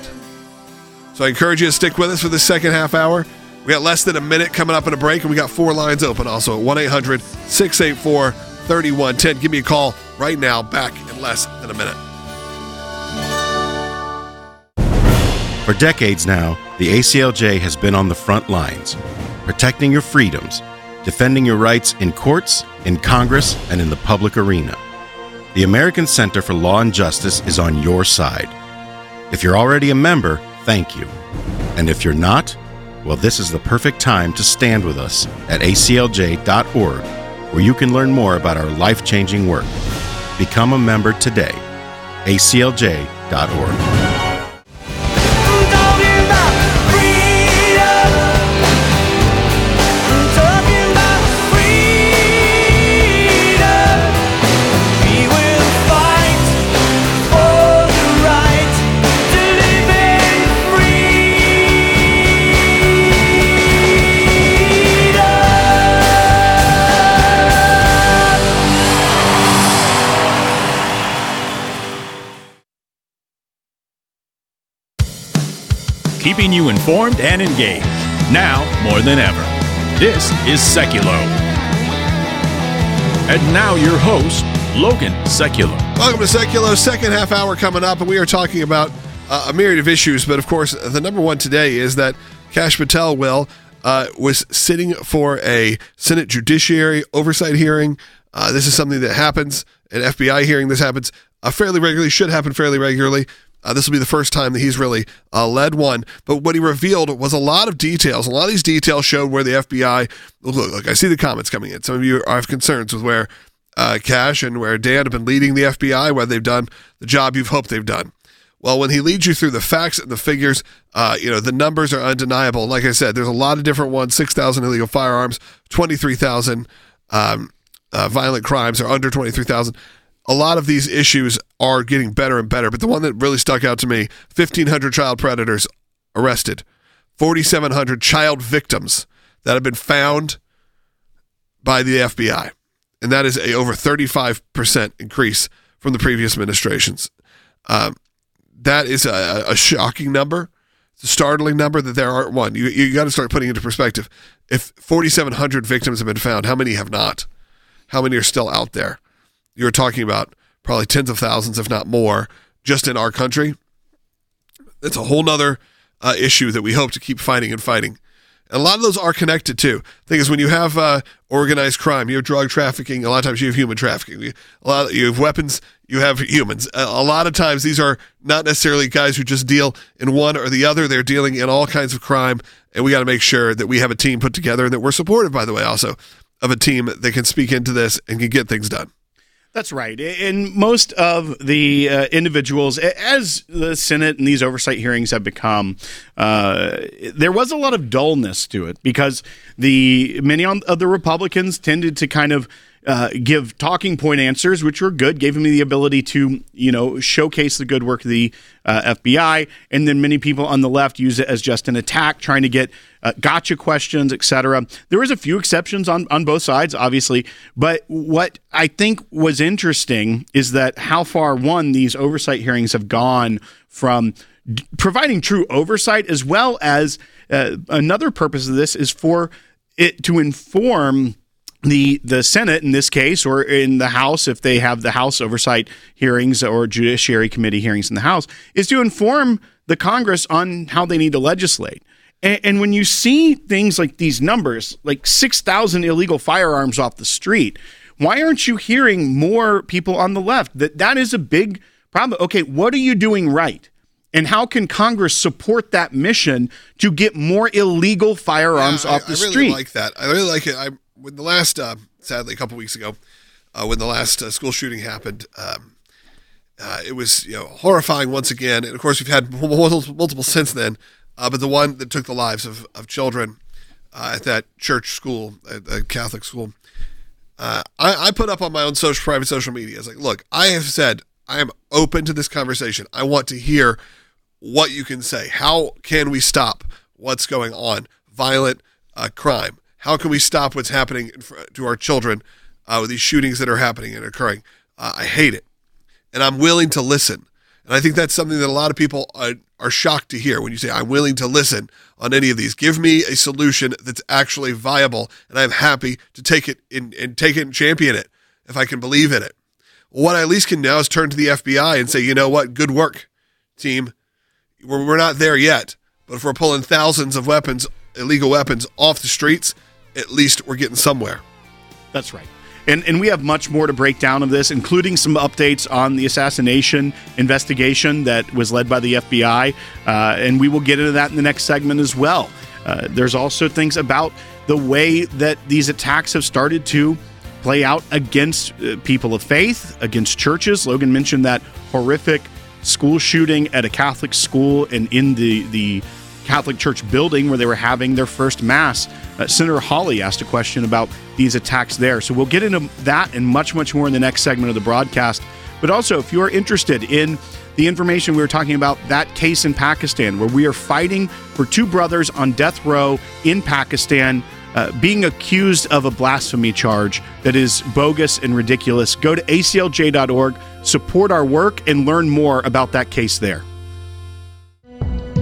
So I encourage you to stick with us for the second half hour. We got less than a minute coming up in a break, and we got four lines open also at one eight hundred six eight four three one one zero. Give me a call right now, back in less than a minute. For decades now, the A C L J has been on the front lines, protecting your freedoms, defending your rights in courts, in Congress, and in the public arena. The American Center for Law and Justice is on your side. If you're already a member, thank you. And if you're not, well, this is the perfect time to stand with us at A C L J dot org, where you can learn more about our life-changing work. Become a member today. A C L J dot org. We keeping you informed and engaged. Now more than ever. This is Seculo. And now your host, Logan Seculo. Welcome to Seculo, second half hour coming up, and we are talking about uh, a myriad of issues, but of course, the number one today is that Kash Patel, Will, uh, was sitting for a Senate Judiciary Oversight hearing. Uh, this is something that happens, an F B I hearing. This happens uh, fairly regularly, should happen fairly regularly. Uh, this will be the first time that he's really uh, led one. But what he revealed was a lot of details. A lot of these details showed where the F B I, look, look, I see the comments coming in. Some of you have concerns with where uh, Kash and where Dan have been leading the F B I, whether they've done the job you've hoped they've done. Well, when he leads you through the facts and the figures, uh, you know, the numbers are undeniable. Like I said, there's a lot of different ones, six thousand illegal firearms, twenty-three thousand um, uh, violent crimes are under twenty-three thousand. A lot of these issues are getting better and better, but the one that really stuck out to me, fifteen hundred child predators arrested, forty-seven hundred child victims that have been found by the F B I. And that is a over thirty-five percent increase from the previous administrations. Um, that is a, a shocking number. It's a startling number that there aren't one. You, you got to start putting into perspective. If forty-seven hundred victims have been found, how many have not? How many are still out there? You're talking about probably tens of thousands, if not more, just in our country. That's a whole nother uh, issue that we hope to keep fighting and fighting. And a lot of those are connected too. The thing is, when you have uh, organized crime, you have drug trafficking, a lot of times you have human trafficking. You, a lot of, you have weapons, you have humans. A, a lot of times these are not necessarily guys who just deal in one or the other. They're dealing in all kinds of crime, and we got to make sure that we have a team put together and that we're supported, by the way, also, of a team that can speak into this and can get things done. That's right. And most of the uh, individuals, as the Senate and these oversight hearings have become, uh, there was a lot of dullness to it because the many of the Republicans tended to kind of uh, give talking point answers, which were good, gave them the ability to, you know, showcase the good work of the uh, F B I. And then many people on the left use it as just an attack, trying to get uh, gotcha questions, et cetera. There was a few exceptions on, on both sides, obviously. But what I think was interesting is that how far, one, these oversight hearings have gone from d- providing true oversight, as well as uh, another purpose of this is for it to inform the the Senate in this case, or in the House, if they have the House oversight hearings or Judiciary Committee hearings in the House, is to inform the Congress on how they need to legislate. And, and when you see things like these numbers, like six thousand illegal firearms off the street, why aren't you hearing more people on the left? That that is a big problem. Okay, what are you doing right? And how can Congress support that mission to get more illegal firearms yeah, off I, the I really street? like that. I really like it. I when the last, uh, sadly, a couple weeks ago, uh, when the last uh, school shooting happened, um, uh, it was you know horrifying once again. And of course, we've had multiple, multiple since then. Uh, but the one that took the lives of of children uh, at that church school, a, a Catholic school, uh, I, I put up on my own social, private social media. I was like, look, I have said I am open to this conversation. I want to hear what you can say. How can we stop what's going on? Violent uh, crime. How can we stop what's happening to our children uh, with these shootings that are happening and occurring? Uh, I hate it. And I'm willing to listen. And I think that's something that a lot of people are, are shocked to hear when you say, I'm willing to listen on any of these. Give me a solution that's actually viable, and I'm happy to take it in, and take it and champion it if I can believe in it. What I at least can now is turn to the F B I and say, you know what, good work, team. We're, we're not there yet, but if we're pulling thousands of weapons, illegal weapons off the streets, at least we're getting somewhere. That's right. And and we have much more to break down of this, including some updates on the assassination investigation that was led by the F B I. Uh, and we will get into that in the next segment as well. Uh, there's also things about the way that these attacks have started to play out against uh, people of faith, against churches. Logan mentioned that horrific school shooting at a Catholic school and in the, the Catholic Church building where they were having their first mass. Uh, Senator Hawley asked a question about these attacks there. So we'll get into that and much, much more in the next segment of the broadcast. But also, if you're interested in the information we were talking about, that case in Pakistan, where we are fighting for two brothers on death row in Pakistan, uh, being accused of a blasphemy charge that is bogus and ridiculous, go to A C L J dot org, support our work, and learn more about that case there.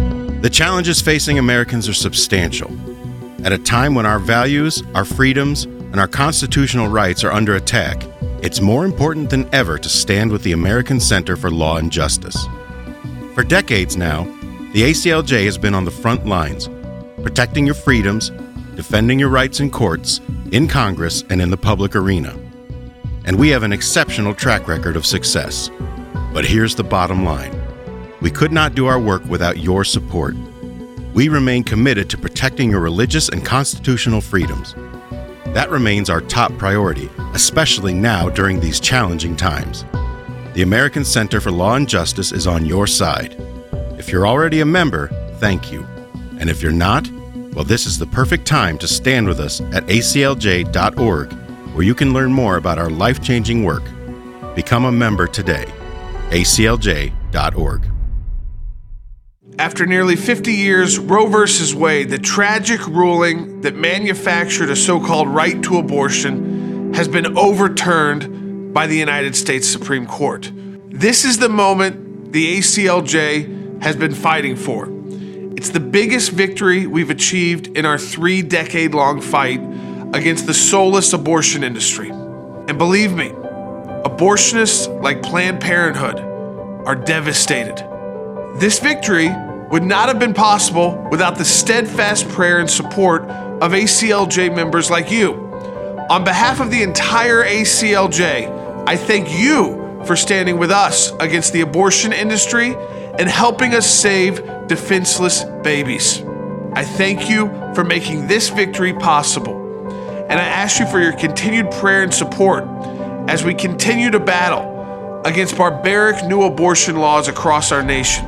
The challenges facing Americans are substantial. At a time when our values, our freedoms, and our constitutional rights are under attack, it's more important than ever to stand with the American Center for Law and Justice. For decades now, the A C L J has been on the front lines, protecting your freedoms, defending your rights in courts, in Congress, and in the public arena. And we have an exceptional track record of success. But here's the bottom line. We could not do our work without your support. We remain committed to protecting your religious and constitutional freedoms. That remains our top priority, especially now during these challenging times. The American Center for Law and Justice is on your side. If you're already a member, thank you. And if you're not, well, this is the perfect time to stand with us at A C L J dot org, where you can learn more about our life-changing work. Become a member today. A C L J dot org. After nearly fifty years, Roe versus Wade, the tragic ruling that manufactured a so-called right to abortion, has been overturned by the United States Supreme Court. This is the moment the A C L J has been fighting for. It's the biggest victory we've achieved in our three-decade-long fight against the soulless abortion industry. And believe me, abortionists like Planned Parenthood are devastated. This victory would not have been possible without the steadfast prayer and support of A C L J members like you. On behalf of the entire A C L J, I thank you for standing with us against the abortion industry and helping us save defenseless babies. I thank you for making this victory possible. And I ask you for your continued prayer and support as we continue to battle against barbaric new abortion laws across our nation.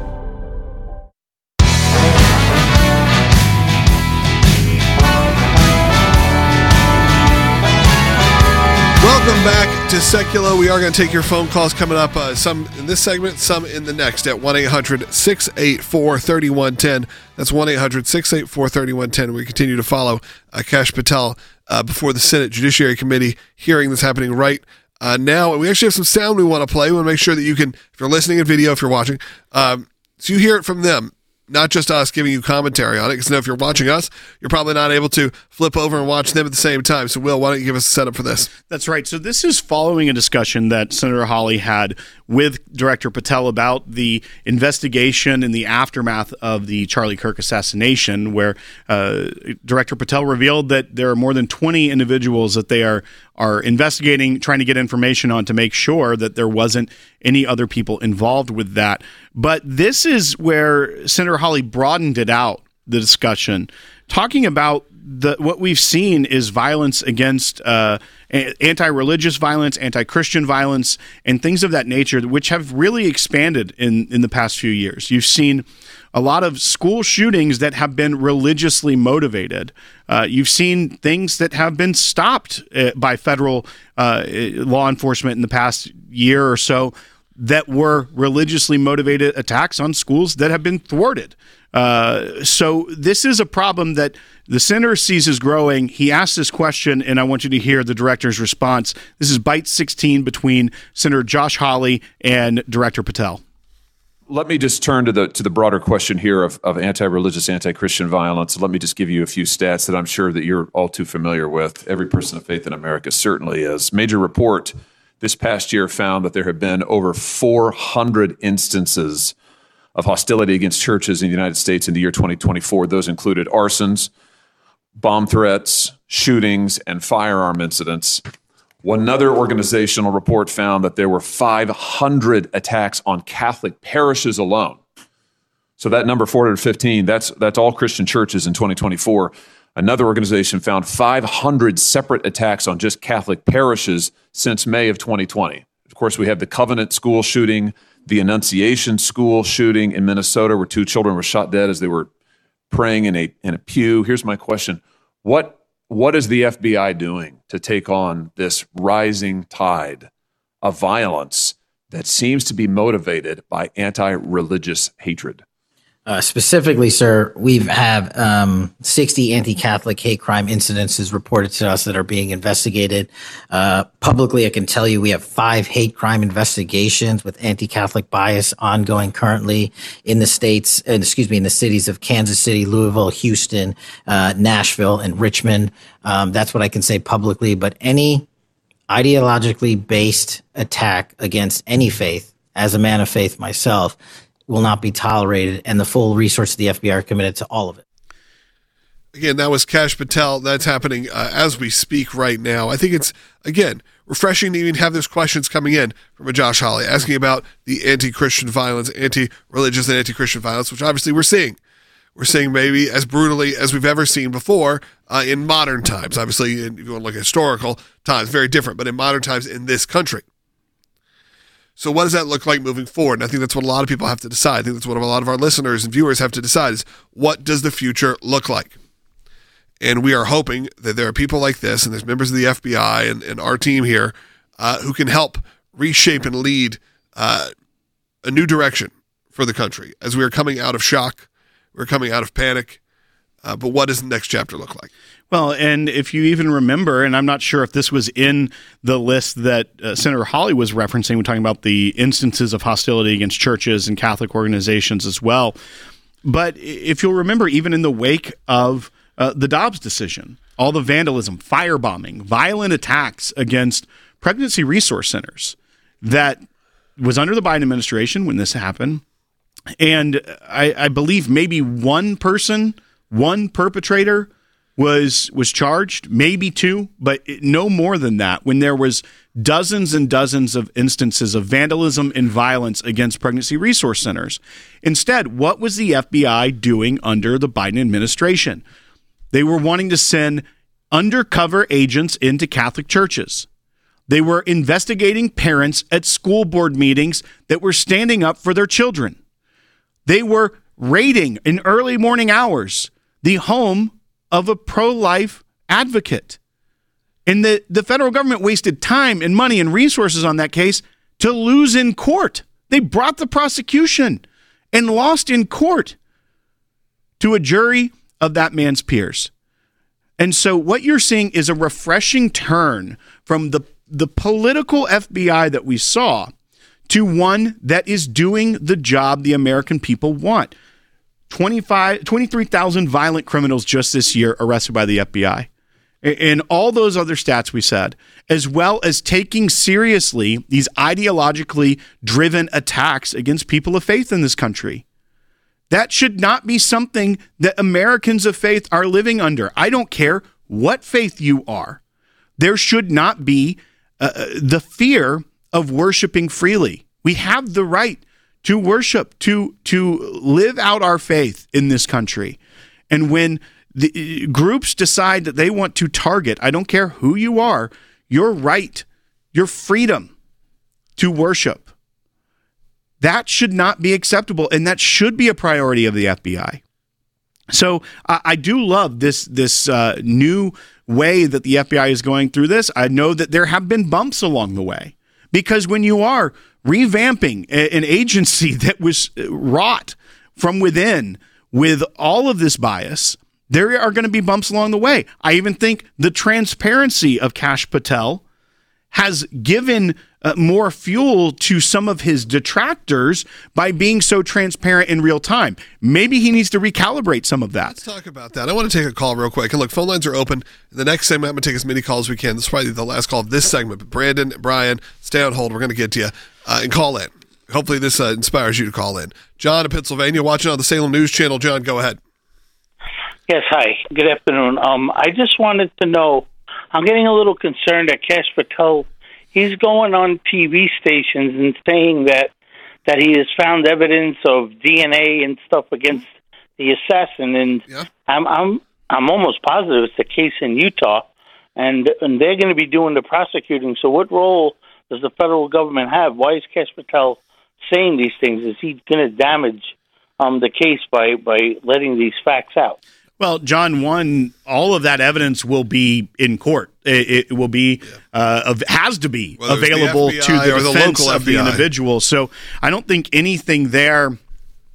Welcome back to Secular. We are going to take your phone calls coming up, uh, some in this segment, some in the next, at one eight hundred six eight four three one one zero. That's one eight hundred six eight four three one one zero. We continue to follow uh, Kash Patel uh, before the Senate Judiciary Committee hearing that's happening right uh, now. And we actually have some sound we want to play. We want to make sure that you can, if you're listening in video, if you're watching, um, so you hear it from them. Not just us giving you commentary on it, because if you're watching us, you're probably not able to flip over and watch them at the same time. So, Will, why don't you give us a setup for this? That's right. So this is following a discussion that Senator Hawley had with Director Patel about the investigation in the aftermath of the Charlie Kirk assassination, where uh, Director Patel revealed that there are more than twenty individuals that they are are investigating, trying to get information on to make sure that there wasn't any other people involved with that. But this is where Senator Hawley broadened it out, the discussion, talking about the what we've seen is violence against uh, anti-religious violence, anti-Christian violence, and things of that nature, which have really expanded in, in the past few years. You've seen a lot of school shootings that have been religiously motivated. Uh, you've seen things that have been stopped uh, by federal uh, law enforcement in the past year or so that were religiously motivated attacks on schools that have been thwarted. Uh, so this is a problem that the senator sees as growing. He asked this question, and I want you to hear the director's response. This is Bite sixteen between Senator Josh Hawley and Director Patel. Let me just turn to the to the broader question here of, of anti-religious, anti-Christian violence. Let me just give you a few stats that I'm sure that you're all too familiar with. Every person of faith in America certainly is. Major report this past year found that there have been over four hundred instances of hostility against churches in the United States in the year twenty twenty-four. Those included arsons, bomb threats, shootings, and firearm incidents. One other organizational report found that there were five hundred attacks on Catholic parishes alone. So that number, four hundred fifteen, that's that's all Christian churches in twenty twenty-four. Another organization found five hundred separate attacks on just Catholic parishes since May of twenty twenty. Of course, we have the Covenant school shooting, the Annunciation school shooting in Minnesota, where two children were shot dead as they were praying in a in a pew. Here's my question. What What is the F B I doing to take on this rising tide of violence that seems to be motivated by anti-religious hatred? Uh, specifically, sir, we have um, sixty anti-Catholic hate crime incidences reported to us that are being investigated. Uh, publicly, I can tell you we have five hate crime investigations with anti-Catholic bias ongoing currently in the states, uh, excuse me, in the cities of Kansas City, Louisville, Houston, uh, Nashville, and Richmond. Um, that's what I can say publicly. But any ideologically based attack against any faith, as a man of faith myself, will not be tolerated, and the full resources of the F B I are committed to all of it. Again, that was Kash Patel. That's happening uh, as we speak right now. I think it's, again, refreshing to even have those questions coming in from a Josh Hawley, asking about the anti-Christian violence, anti-religious and anti-Christian violence, which obviously we're seeing. We're seeing maybe as brutally as we've ever seen before uh, in modern times. Obviously, if you want to look at historical times, very different, but in modern times in this country. So what does that look like moving forward? And I think that's what a lot of people have to decide. I think that's what a lot of our listeners and viewers have to decide is, what does the future look like? And we are hoping that there are people like this, and there's members of the F B I and, and our team here uh, who can help reshape and lead uh, a new direction for the country as we are coming out of shock, we're coming out of panic. Uh, but what does the next chapter look like? Well, and if you even remember, and I'm not sure if this was in the list that uh, Senator Hawley was referencing, we're talking about the instances of hostility against churches and Catholic organizations as well. But if you'll remember, even in the wake of uh, the Dobbs decision, all the vandalism, firebombing, violent attacks against pregnancy resource centers that was under the Biden administration when this happened. And I, I believe maybe one person, one perpetrator was was charged, maybe two, but no more than that, when there was dozens and dozens of instances of vandalism and violence against pregnancy resource centers. Instead, what was the F B I doing under the Biden administration? They were wanting to send undercover agents into Catholic churches. They were investigating parents at school board meetings that were standing up for their children. They were raiding in early morning hours the home of a pro-life advocate. And the, the federal government wasted time and money and resources on that case to lose in court. They brought the prosecution and lost in court to a jury of that man's peers. And so what you're seeing is a refreshing turn from the, the political F B I that we saw to one that is doing the job the American people want. twenty-five, twenty-three thousand violent criminals just this year arrested by the F B I. And all those other stats we said, as well as taking seriously these ideologically driven attacks against people of faith in this country. That should not be something that Americans of faith are living under. I don't care what faith you are. There should not be uh, the fear of worshiping freely. We have the right to worship, to to live out our faith in this country. And when the groups decide that they want to target, I don't care who you are, your right, your freedom to worship, that should not be acceptable, and that should be a priority of the F B I. So I, I do love this this uh, new way that the F B I is going through this. I know that there have been bumps along the way, because when you are revamping a, an agency that was wrought from within with all of this bias, there are going to be bumps along the way. I even think the transparency of Kash Patel has given uh, more fuel to some of his detractors by being so transparent in real time. Maybe he needs to recalibrate some of that. Let's talk about that. I want to take a call real quick. And look, phone lines are open. In the next segment, I'm going to take as many calls as we can. This is probably the last call of this segment. But Brandon, Brian, stay on hold. We're going to get to you uh, and call in. Hopefully this uh, inspires you to call in. John in Pennsylvania, watching on the Salem News Channel. John, go ahead. Yes, hi. Good afternoon. Um, I just wanted to know, I'm getting a little concerned that Kash Patel, he's going on T V stations and saying that that he has found evidence of D N A and stuff against the assassin, and yeah. I'm I'm I'm almost positive it's the case in Utah, and and they're going to be doing the prosecuting. So what role does the federal government have? Why is Kash Patel saying these things? Is he going to damage um, the case by by letting these facts out? Well, John, one, all of that evidence will be in court. It, it will be, uh, has to be available the to the defense the of the individual. So I don't think anything there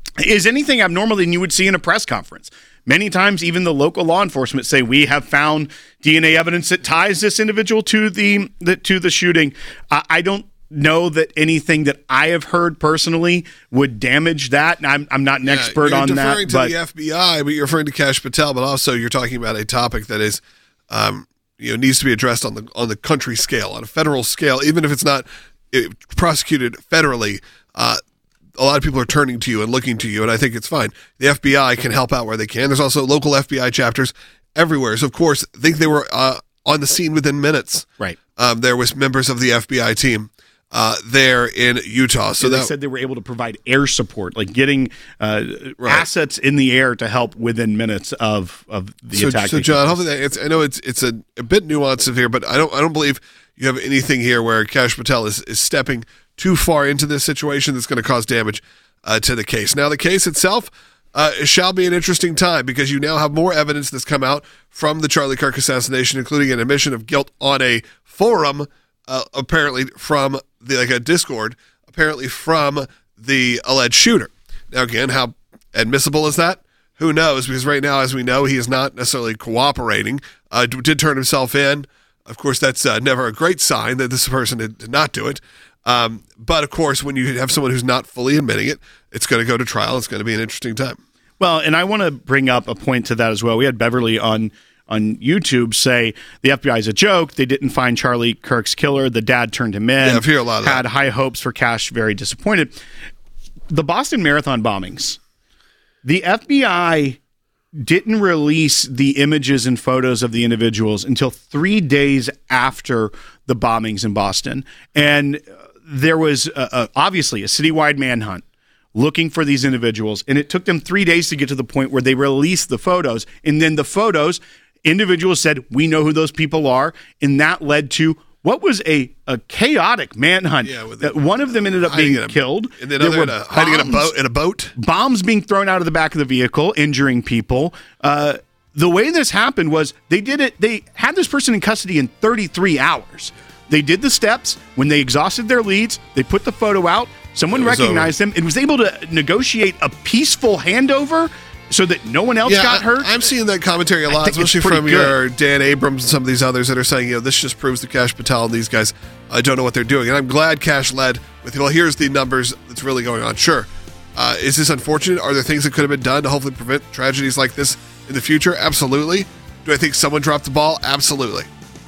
is anything abnormal than you would see in a press conference. Many times, even the local law enforcement say, we have found D N A evidence that ties this individual to the, the to the shooting. Uh, I don't know that anything that I have heard personally would damage that. And I'm, I'm not an yeah, expert you're on that. You're referring to but, the F B I, but you're referring to Kash Patel, but also you're talking about a topic that is, um, you know, needs to be addressed on the on the country scale, on a federal scale, even if it's not it, prosecuted federally. Uh, a lot of people are turning to you and looking to you, and I think it's fine. The F B I can help out where they can. There's also local F B I chapters everywhere. So, of course, I think they were uh, on the scene within minutes. Right. Um, there was members of the F B I team uh, there in Utah. So they that, said they were able to provide air support, like getting uh, right. assets in the air to help within minutes of, of the so, attack. So, John, hopefully that it's, I know it's it's a, a bit nuanced here, but I don't I don't believe you have anything here where Kash Patel is, is stepping too far into this situation that's going to cause damage uh, to the case. Now, the case itself uh, shall be an interesting time because you now have more evidence that's come out from the Charlie Kirk assassination, including an admission of guilt on a forum, uh, apparently from the like a Discord, apparently from the alleged shooter. Now, again, how admissible is that? Who knows? Because right now, as we know, he is not necessarily cooperating. Uh, did turn himself in. Of course, that's uh, never a great sign that this person did, did not do it. Um, but of course, when you have someone who's not fully admitting it, it's going to go to trial. It's going to be an interesting time. Well, and I want to bring up a point to that as well. We had Beverly on on YouTube say the F B I is a joke. They didn't find Charlie Kirk's killer. The dad turned him in. Yeah, I've heard a lot of had that. high hopes for Kash, very disappointed. The Boston Marathon bombings. The F B I didn't release the images and photos of the individuals until three days after the bombings in Boston. And there was uh, uh, obviously a citywide manhunt looking for these individuals, and it took them three days to get to the point where they released the photos. And then the photos, individuals said, we know who those people are, and that led to what was a, a chaotic manhunt. Yeah, with that the, one of them ended up being a, killed. And then there other were in a, hiding in a bombs- boat. In a boat. Bombs being thrown out of the back of the vehicle, injuring people. Uh, the way this happened was they did it. They had this person in custody in thirty-three hours. They did the steps. When they exhausted their leads, they put the photo out. Someone recognized over. them and was able to negotiate a peaceful handover so that no one else Yeah, got I, hurt. I'm seeing that commentary a I lot, think it's especially pretty from good. your Dan Abrams and some of these others that are saying, you know, this just proves that Kash Patel and these guys uh, don't know what they're doing. And I'm glad Kash led with, well, here's the numbers that's really going on. Sure. Uh, is this unfortunate? Are there things that could have been done to hopefully prevent tragedies like this in the future? Absolutely. Do I think someone dropped the ball? Absolutely.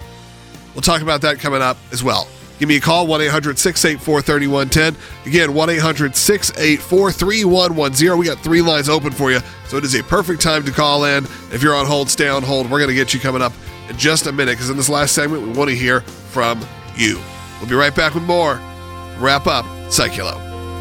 We'll talk about that coming up as well. Give me a call, one eight hundred six eight four three one one zero. Again, one eight hundred six eight four three one one zero. We got three lines open for you, so it is a perfect time to call in. If you're on hold, stay on hold. We're going to get you coming up in just a minute, because in this last segment, we want to hear from you. We'll be right back with more. Wrap up Psych-Kilo.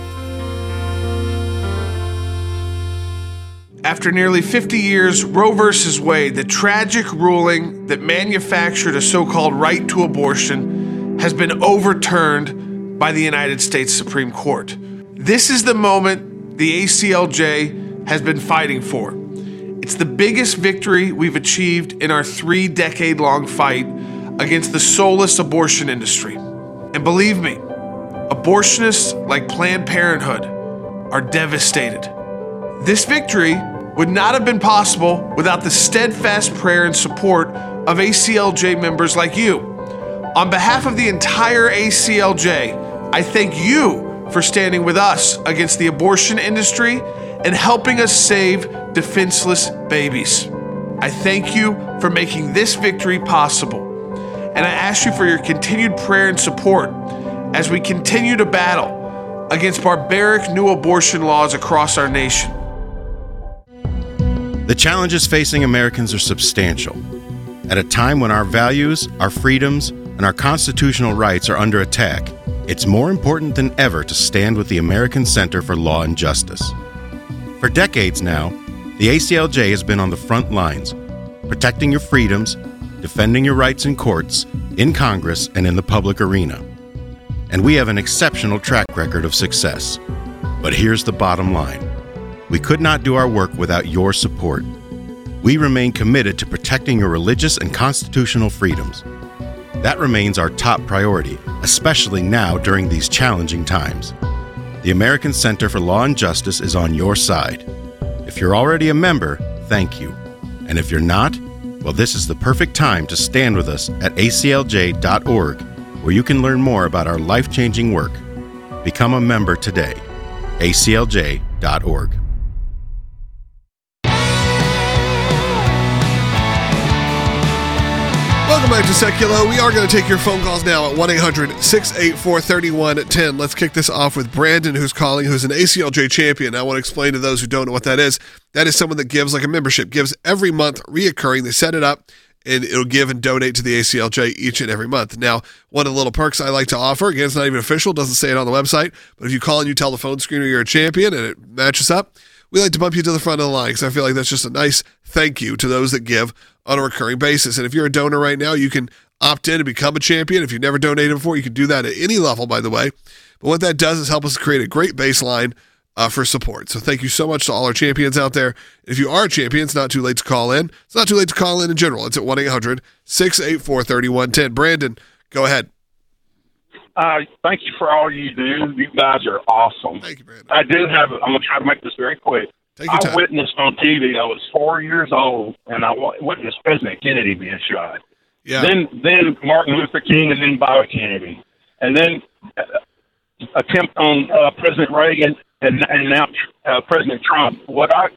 After nearly fifty years, Roe versus Wade, the tragic ruling that manufactured a so-called right to abortion, has been overturned by the United States Supreme Court. This is the moment the A C L J has been fighting for. It's the biggest victory we've achieved in our three-decade-long fight against the soulless abortion industry. And believe me, abortionists like Planned Parenthood are devastated. This victory would not have been possible without the steadfast prayer and support of A C L J members like you. On behalf of the entire A C L J, I thank you for standing with us against the abortion industry and helping us save defenseless babies. I thank you for making this victory possible. And I ask you for your continued prayer and support as we continue to battle against barbaric new abortion laws across our nation. The challenges facing Americans are substantial. At a time when our values, our freedoms, and our constitutional rights are under attack, it's more important than ever to stand with the American Center for Law and Justice. For decades now, the A C L J has been on the front lines, protecting your freedoms, defending your rights in courts, in Congress, and in the public arena. And we have an exceptional track record of success. But here's the bottom line. We could not do our work without your support. We remain committed to protecting your religious and constitutional freedoms. That remains our top priority, especially now during these challenging times. The American Center for Law and Justice is on your side. If you're already a member, thank you. And if you're not, well, this is the perfect time to stand with us at A C L J dot org, where you can learn more about our life-changing work. Become a member today. A C L J dot org. Welcome back to Seculo. We are going to take your phone calls now at one eight hundred six eight four three one one zero. Let's kick this off with Brandon, who's calling, who's an A C L J champion. I want to explain to those who don't know what that is. That is someone that gives like a membership, gives every month reoccurring. They set it up, and it'll give and donate to the A C L J each and every month. Now, one of the little perks I like to offer, again, it's not even official, doesn't say it on the website, but if you call and you tell the phone screener you're a champion and it matches up, we like to bump you to the front of the line because I feel like that's just a nice thank you to those that give on a recurring basis. And if you're a donor right now, you can opt in and become a champion. If you've never donated before, you can do that at any level, by the way. But what that does is help us create a great baseline uh, for support. So thank you so much to all our champions out there. If you are a champion, it's not too late to call in. It's not too late to call in in general. It's at one eight hundred six eight four three one one zero. Brandon, go ahead. Uh, thank you for all you do. You guys are awesome. Thank you, Brandon. I do have, I'm going to try to make this very quick. Take your time. I witnessed on T V, I was four years old, and I witnessed President Kennedy being shot. Yeah. Then then Martin Luther King, and then Bobby Kennedy. And then uh, attempt on uh, President Reagan, and, and now uh, President Trump. What I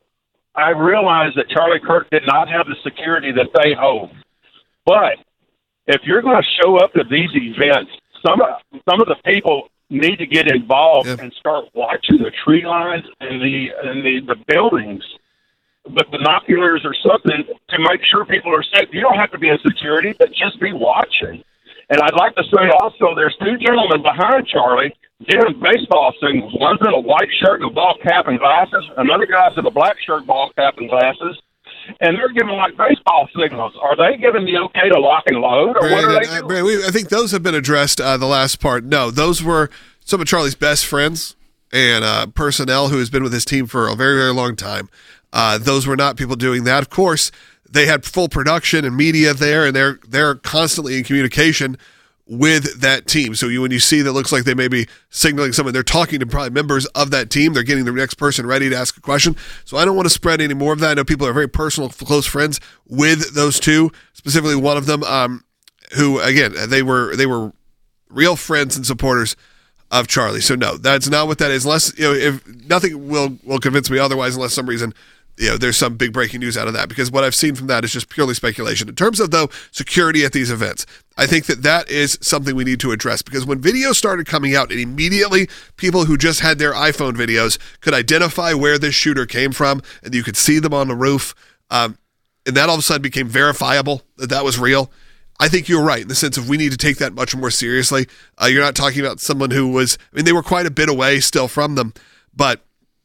I realized that Charlie Kirk did not have the security that they hold. But if you're going to show up to these events, some of, some of the people need to get involved yep. and start watching the tree lines and the and the, the buildings, but binoculars or something to make sure people are safe. You don't have to be in security, but just be watching. And I'd like to say also, there's two gentlemen behind Charlie giving baseball signals. One's in a white shirt and a ball cap and glasses. Another guy's in a black shirt, ball cap, and glasses. And they're giving like baseball signals. Are they giving the okay to lock and load, or Brandon, what are they doing? Uh, Brandon, we, I think those have been addressed. Uh, the last part, no, those were some of Charlie's best friends and uh, personnel who has been with his team for a very, very long time. Uh, those were not people doing that. Of course, they had full production and media there, and they're they're constantly in communication with that team. So you, when you see that looks like they may be signaling someone, they're talking to probably members of that team. They're getting the next person ready to ask a question. So I don't want to spread any more of that. I know people are very personal, close friends with those two, specifically one of them, um, who, again, they were they were real friends and supporters of Charlie. So no, that's not what that is. Unless, you know, if nothing will, will convince me otherwise, unless some reason, you know, there's some big breaking news out of that, because what I've seen from that is just purely speculation. In terms of, though, security at these events, I think that that is something we need to address, because when videos started coming out and immediately people who just had their iPhone videos could identify where this shooter came from and you could see them on the roof, um, and that all of a sudden became verifiable that that was real, I think you're right in the sense of we need to take that much more seriously. Uh, you're not talking about someone who was, I mean, they were quite a bit away still from them, but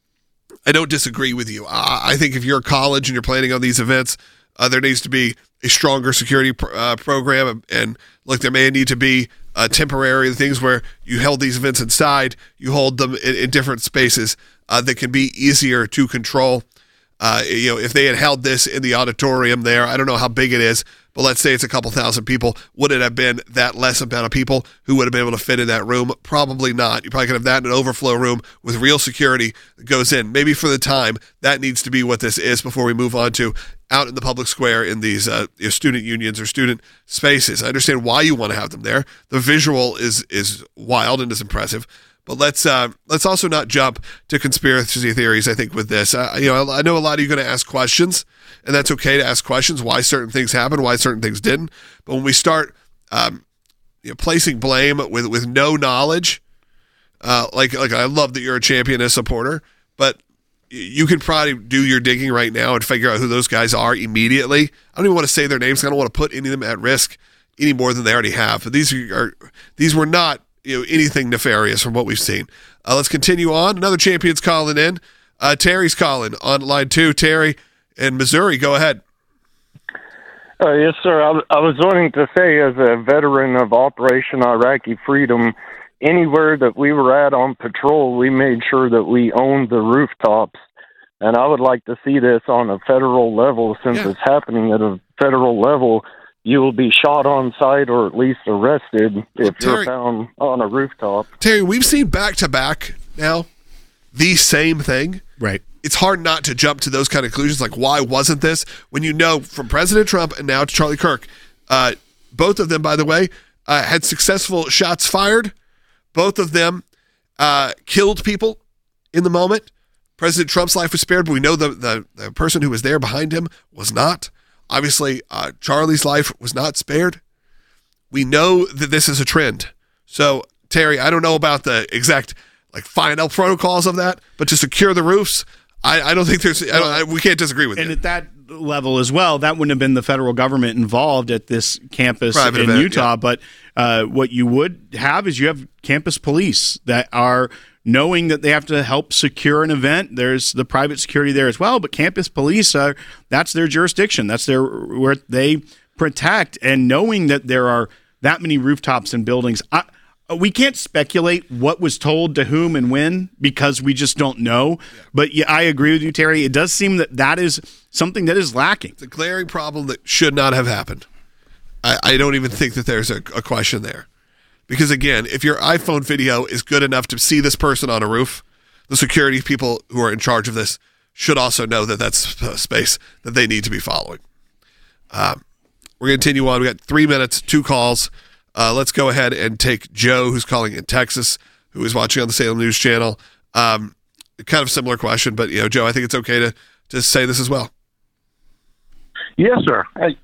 I don't disagree with you. Uh, I think if you're a college and you're planning on these events, uh, there needs to be a stronger security pr- uh, program. And, and look, there may need to be uh, temporary things where you held these events inside, you hold them in, in different spaces uh, that can be easier to control. Uh, you know, if they had held this in the auditorium there, I don't know how big it is, but let's say it's a couple thousand people. Would it have been that less amount of people who would have been able to fit in that room? Probably not. You probably could have that in an overflow room with real security that goes in. Maybe for the time, that needs to be what this is before we move on to out in the public square in these uh, you know, student unions or student spaces. I understand why you want to have them there. The visual is is wild and is impressive. But let's uh, let's also not jump to conspiracy theories, I think, with this. Uh, you know, I know a lot of you are going to ask questions, and that's okay to ask questions, why certain things happened, why certain things didn't. But when we start um, you know, placing blame with, with no knowledge, uh, like, like I love that you're a champion and a supporter, but you can probably do your digging right now and figure out who those guys are immediately. I don't even want to say their names. I don't want to put any of them at risk any more than they already have. But these are these were not you know, anything nefarious from what we've seen. Uh, let's continue on. Another champion's calling in. Uh, Terry's calling on line two. Terry in Missouri, go ahead. Uh, yes, sir. I, I was wanting to say, as a veteran of Operation Iraqi Freedom, anywhere that we were at on patrol, we made sure that we owned the rooftops. And I would like to see this on a federal level, since yeah. it's happening at a federal level. You will be shot on sight or at least arrested if Terry, you're found on a rooftop. Terry, we've seen back-to-back now, the same thing. Right. It's hard not to jump to those kind of conclusions, like why wasn't this? When you know from President Trump and now to Charlie Kirk, uh, both of them, by the way, uh, had successful shots fired. Both of them uh, killed people in the moment. President Trump's life was spared, but we know the, the, the person who was there behind him was not. Obviously, uh, Charlie's life was not spared. We know that this is a trend. So, Terry, I don't know about the exact like final protocols of that, but to secure the roofs, I, I don't think there's. I don't, I, we can't disagree with and you. And at that level as well, that wouldn't have been the federal government involved at this campus Private in event, Utah. yeah. But uh, what you would have is you have campus police that are knowing that they have to help secure an event. There's the private security there as well, but campus police are that's their jurisdiction. That's their where they protect, and knowing that there are that many rooftops and buildings. I, we can't speculate what was told to whom and when because we just don't know. Yeah. But yeah, I agree with you, Terry. It does seem that that is something that is lacking. It's a glaring problem that should not have happened. I, I don't even think that there's a, a question there. Because again, if your iPhone video is good enough to see this person on a roof, the security people who are in charge of this should also know that that's a space that they need to be following. Um, we're going to continue on. We got three minutes, two calls. Uh, let's go ahead and take Joe, who's calling in Texas, who is watching on the Salem News Channel. Um, kind of similar question, but you know, Joe, I think it's okay to to say this as well. Yes, sir. Hey,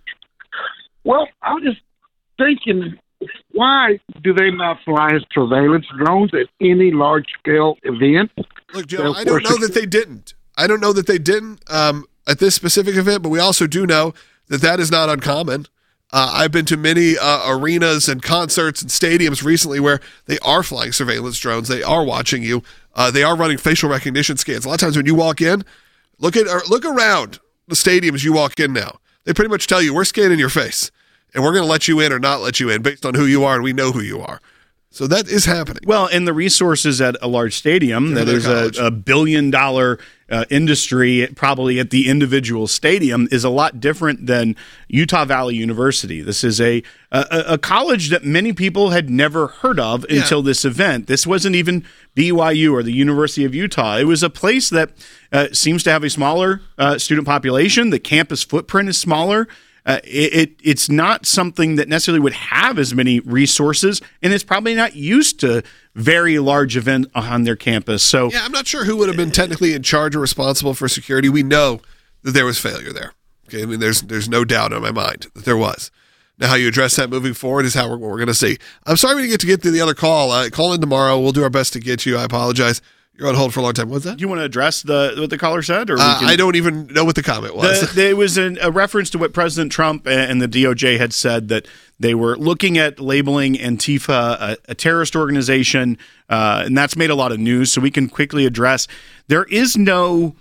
well, I was just thinking, why do they not fly surveillance drones at any large-scale event? Look, Joe, I don't know that they didn't. I don't know that they didn't um, at this specific event, but we also do know that that is not uncommon. Uh, I've been to many uh, arenas and concerts and stadiums recently where they are flying surveillance drones. They are watching you. Uh, they are running facial recognition scans. A lot of times when you walk in, look at or look around the stadiums you walk in now. They pretty much tell you, we're scanning your face, and we're going to let you in or not let you in based on who you are, and we know who you are. So that is happening. Well, and the resources at a large stadium that is a, a billion dollar uh, industry, probably at the individual stadium, is a lot different than Utah Valley University. This is a a, a college that many people had never heard of Yeah. until this event. This wasn't even B Y U or the University of Utah. It was a place that uh, seems to have a smaller uh, student population. The campus footprint is smaller. Uh, it, it it's not something that necessarily would have as many resources, and it's probably not used to very large events on their campus. So yeah, I'm not sure who would have been technically in charge or responsible for security. We know that there was failure there. Okay, I mean, there's there's no doubt in my mind that there was. Now, how you address that moving forward is how we're, what we're going to see. I'm sorry we didn't get to get to the other call. Uh, call in tomorrow. We'll do our best to get you. I apologize. You're on hold for a long time. What's that? Do you want to address the what the caller said? Or we Uh, can- I don't even know what the comment was. The, there was an, a reference to what President Trump and the D O J had said, that they were looking at labeling Antifa a, a terrorist organization, uh, and that's made a lot of news. So we can quickly address there is no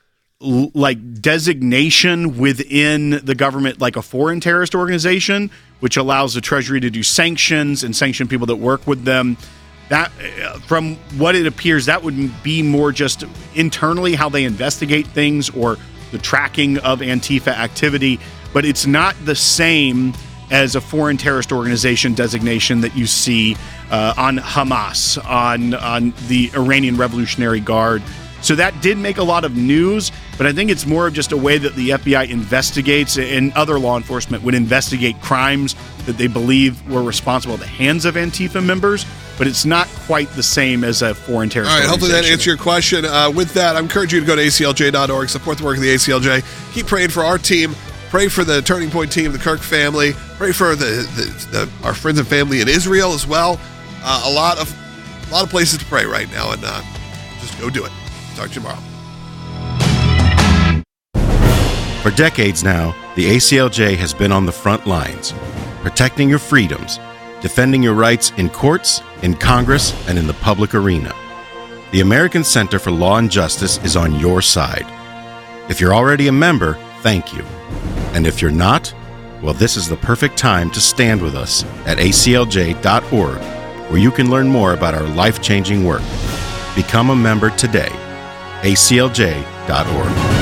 l- like designation within the government like a foreign terrorist organization, which allows the Treasury to do sanctions and sanction people that work with them. That, uh, from what it appears, that would be more just internally how they investigate things or the tracking of Antifa activity. But it's not the same as a foreign terrorist organization designation that you see uh, on Hamas, on on the Iranian Revolutionary Guard. So that did make a lot of news, but I think it's more of just a way that the F B I investigates and other law enforcement would investigate crimes that they believe were responsible at the hands of Antifa members, but it's not quite the same as a foreign terrorist All right, hopefully that organization. answers your question. Uh, with that, I encourage you to go to A C L J dot org, support the work of the A C L J. Keep praying for our team. Pray for the Turning Point team, the Kirk family. Pray for the, the, the our friends and family in Israel as well. Uh, a lot of a lot of places to pray right now, and uh, just go do it. Talk to you tomorrow. For decades now, the A C L J has been on the front lines, protecting your freedoms, defending your rights in courts, in Congress, and in the public arena. The American Center for Law and Justice is on your side. If you're already a member, thank you. And if you're not, well, this is the perfect time to stand with us at A C L J dot org, where you can learn more about our life-changing work. Become a member today. A C L J dot org.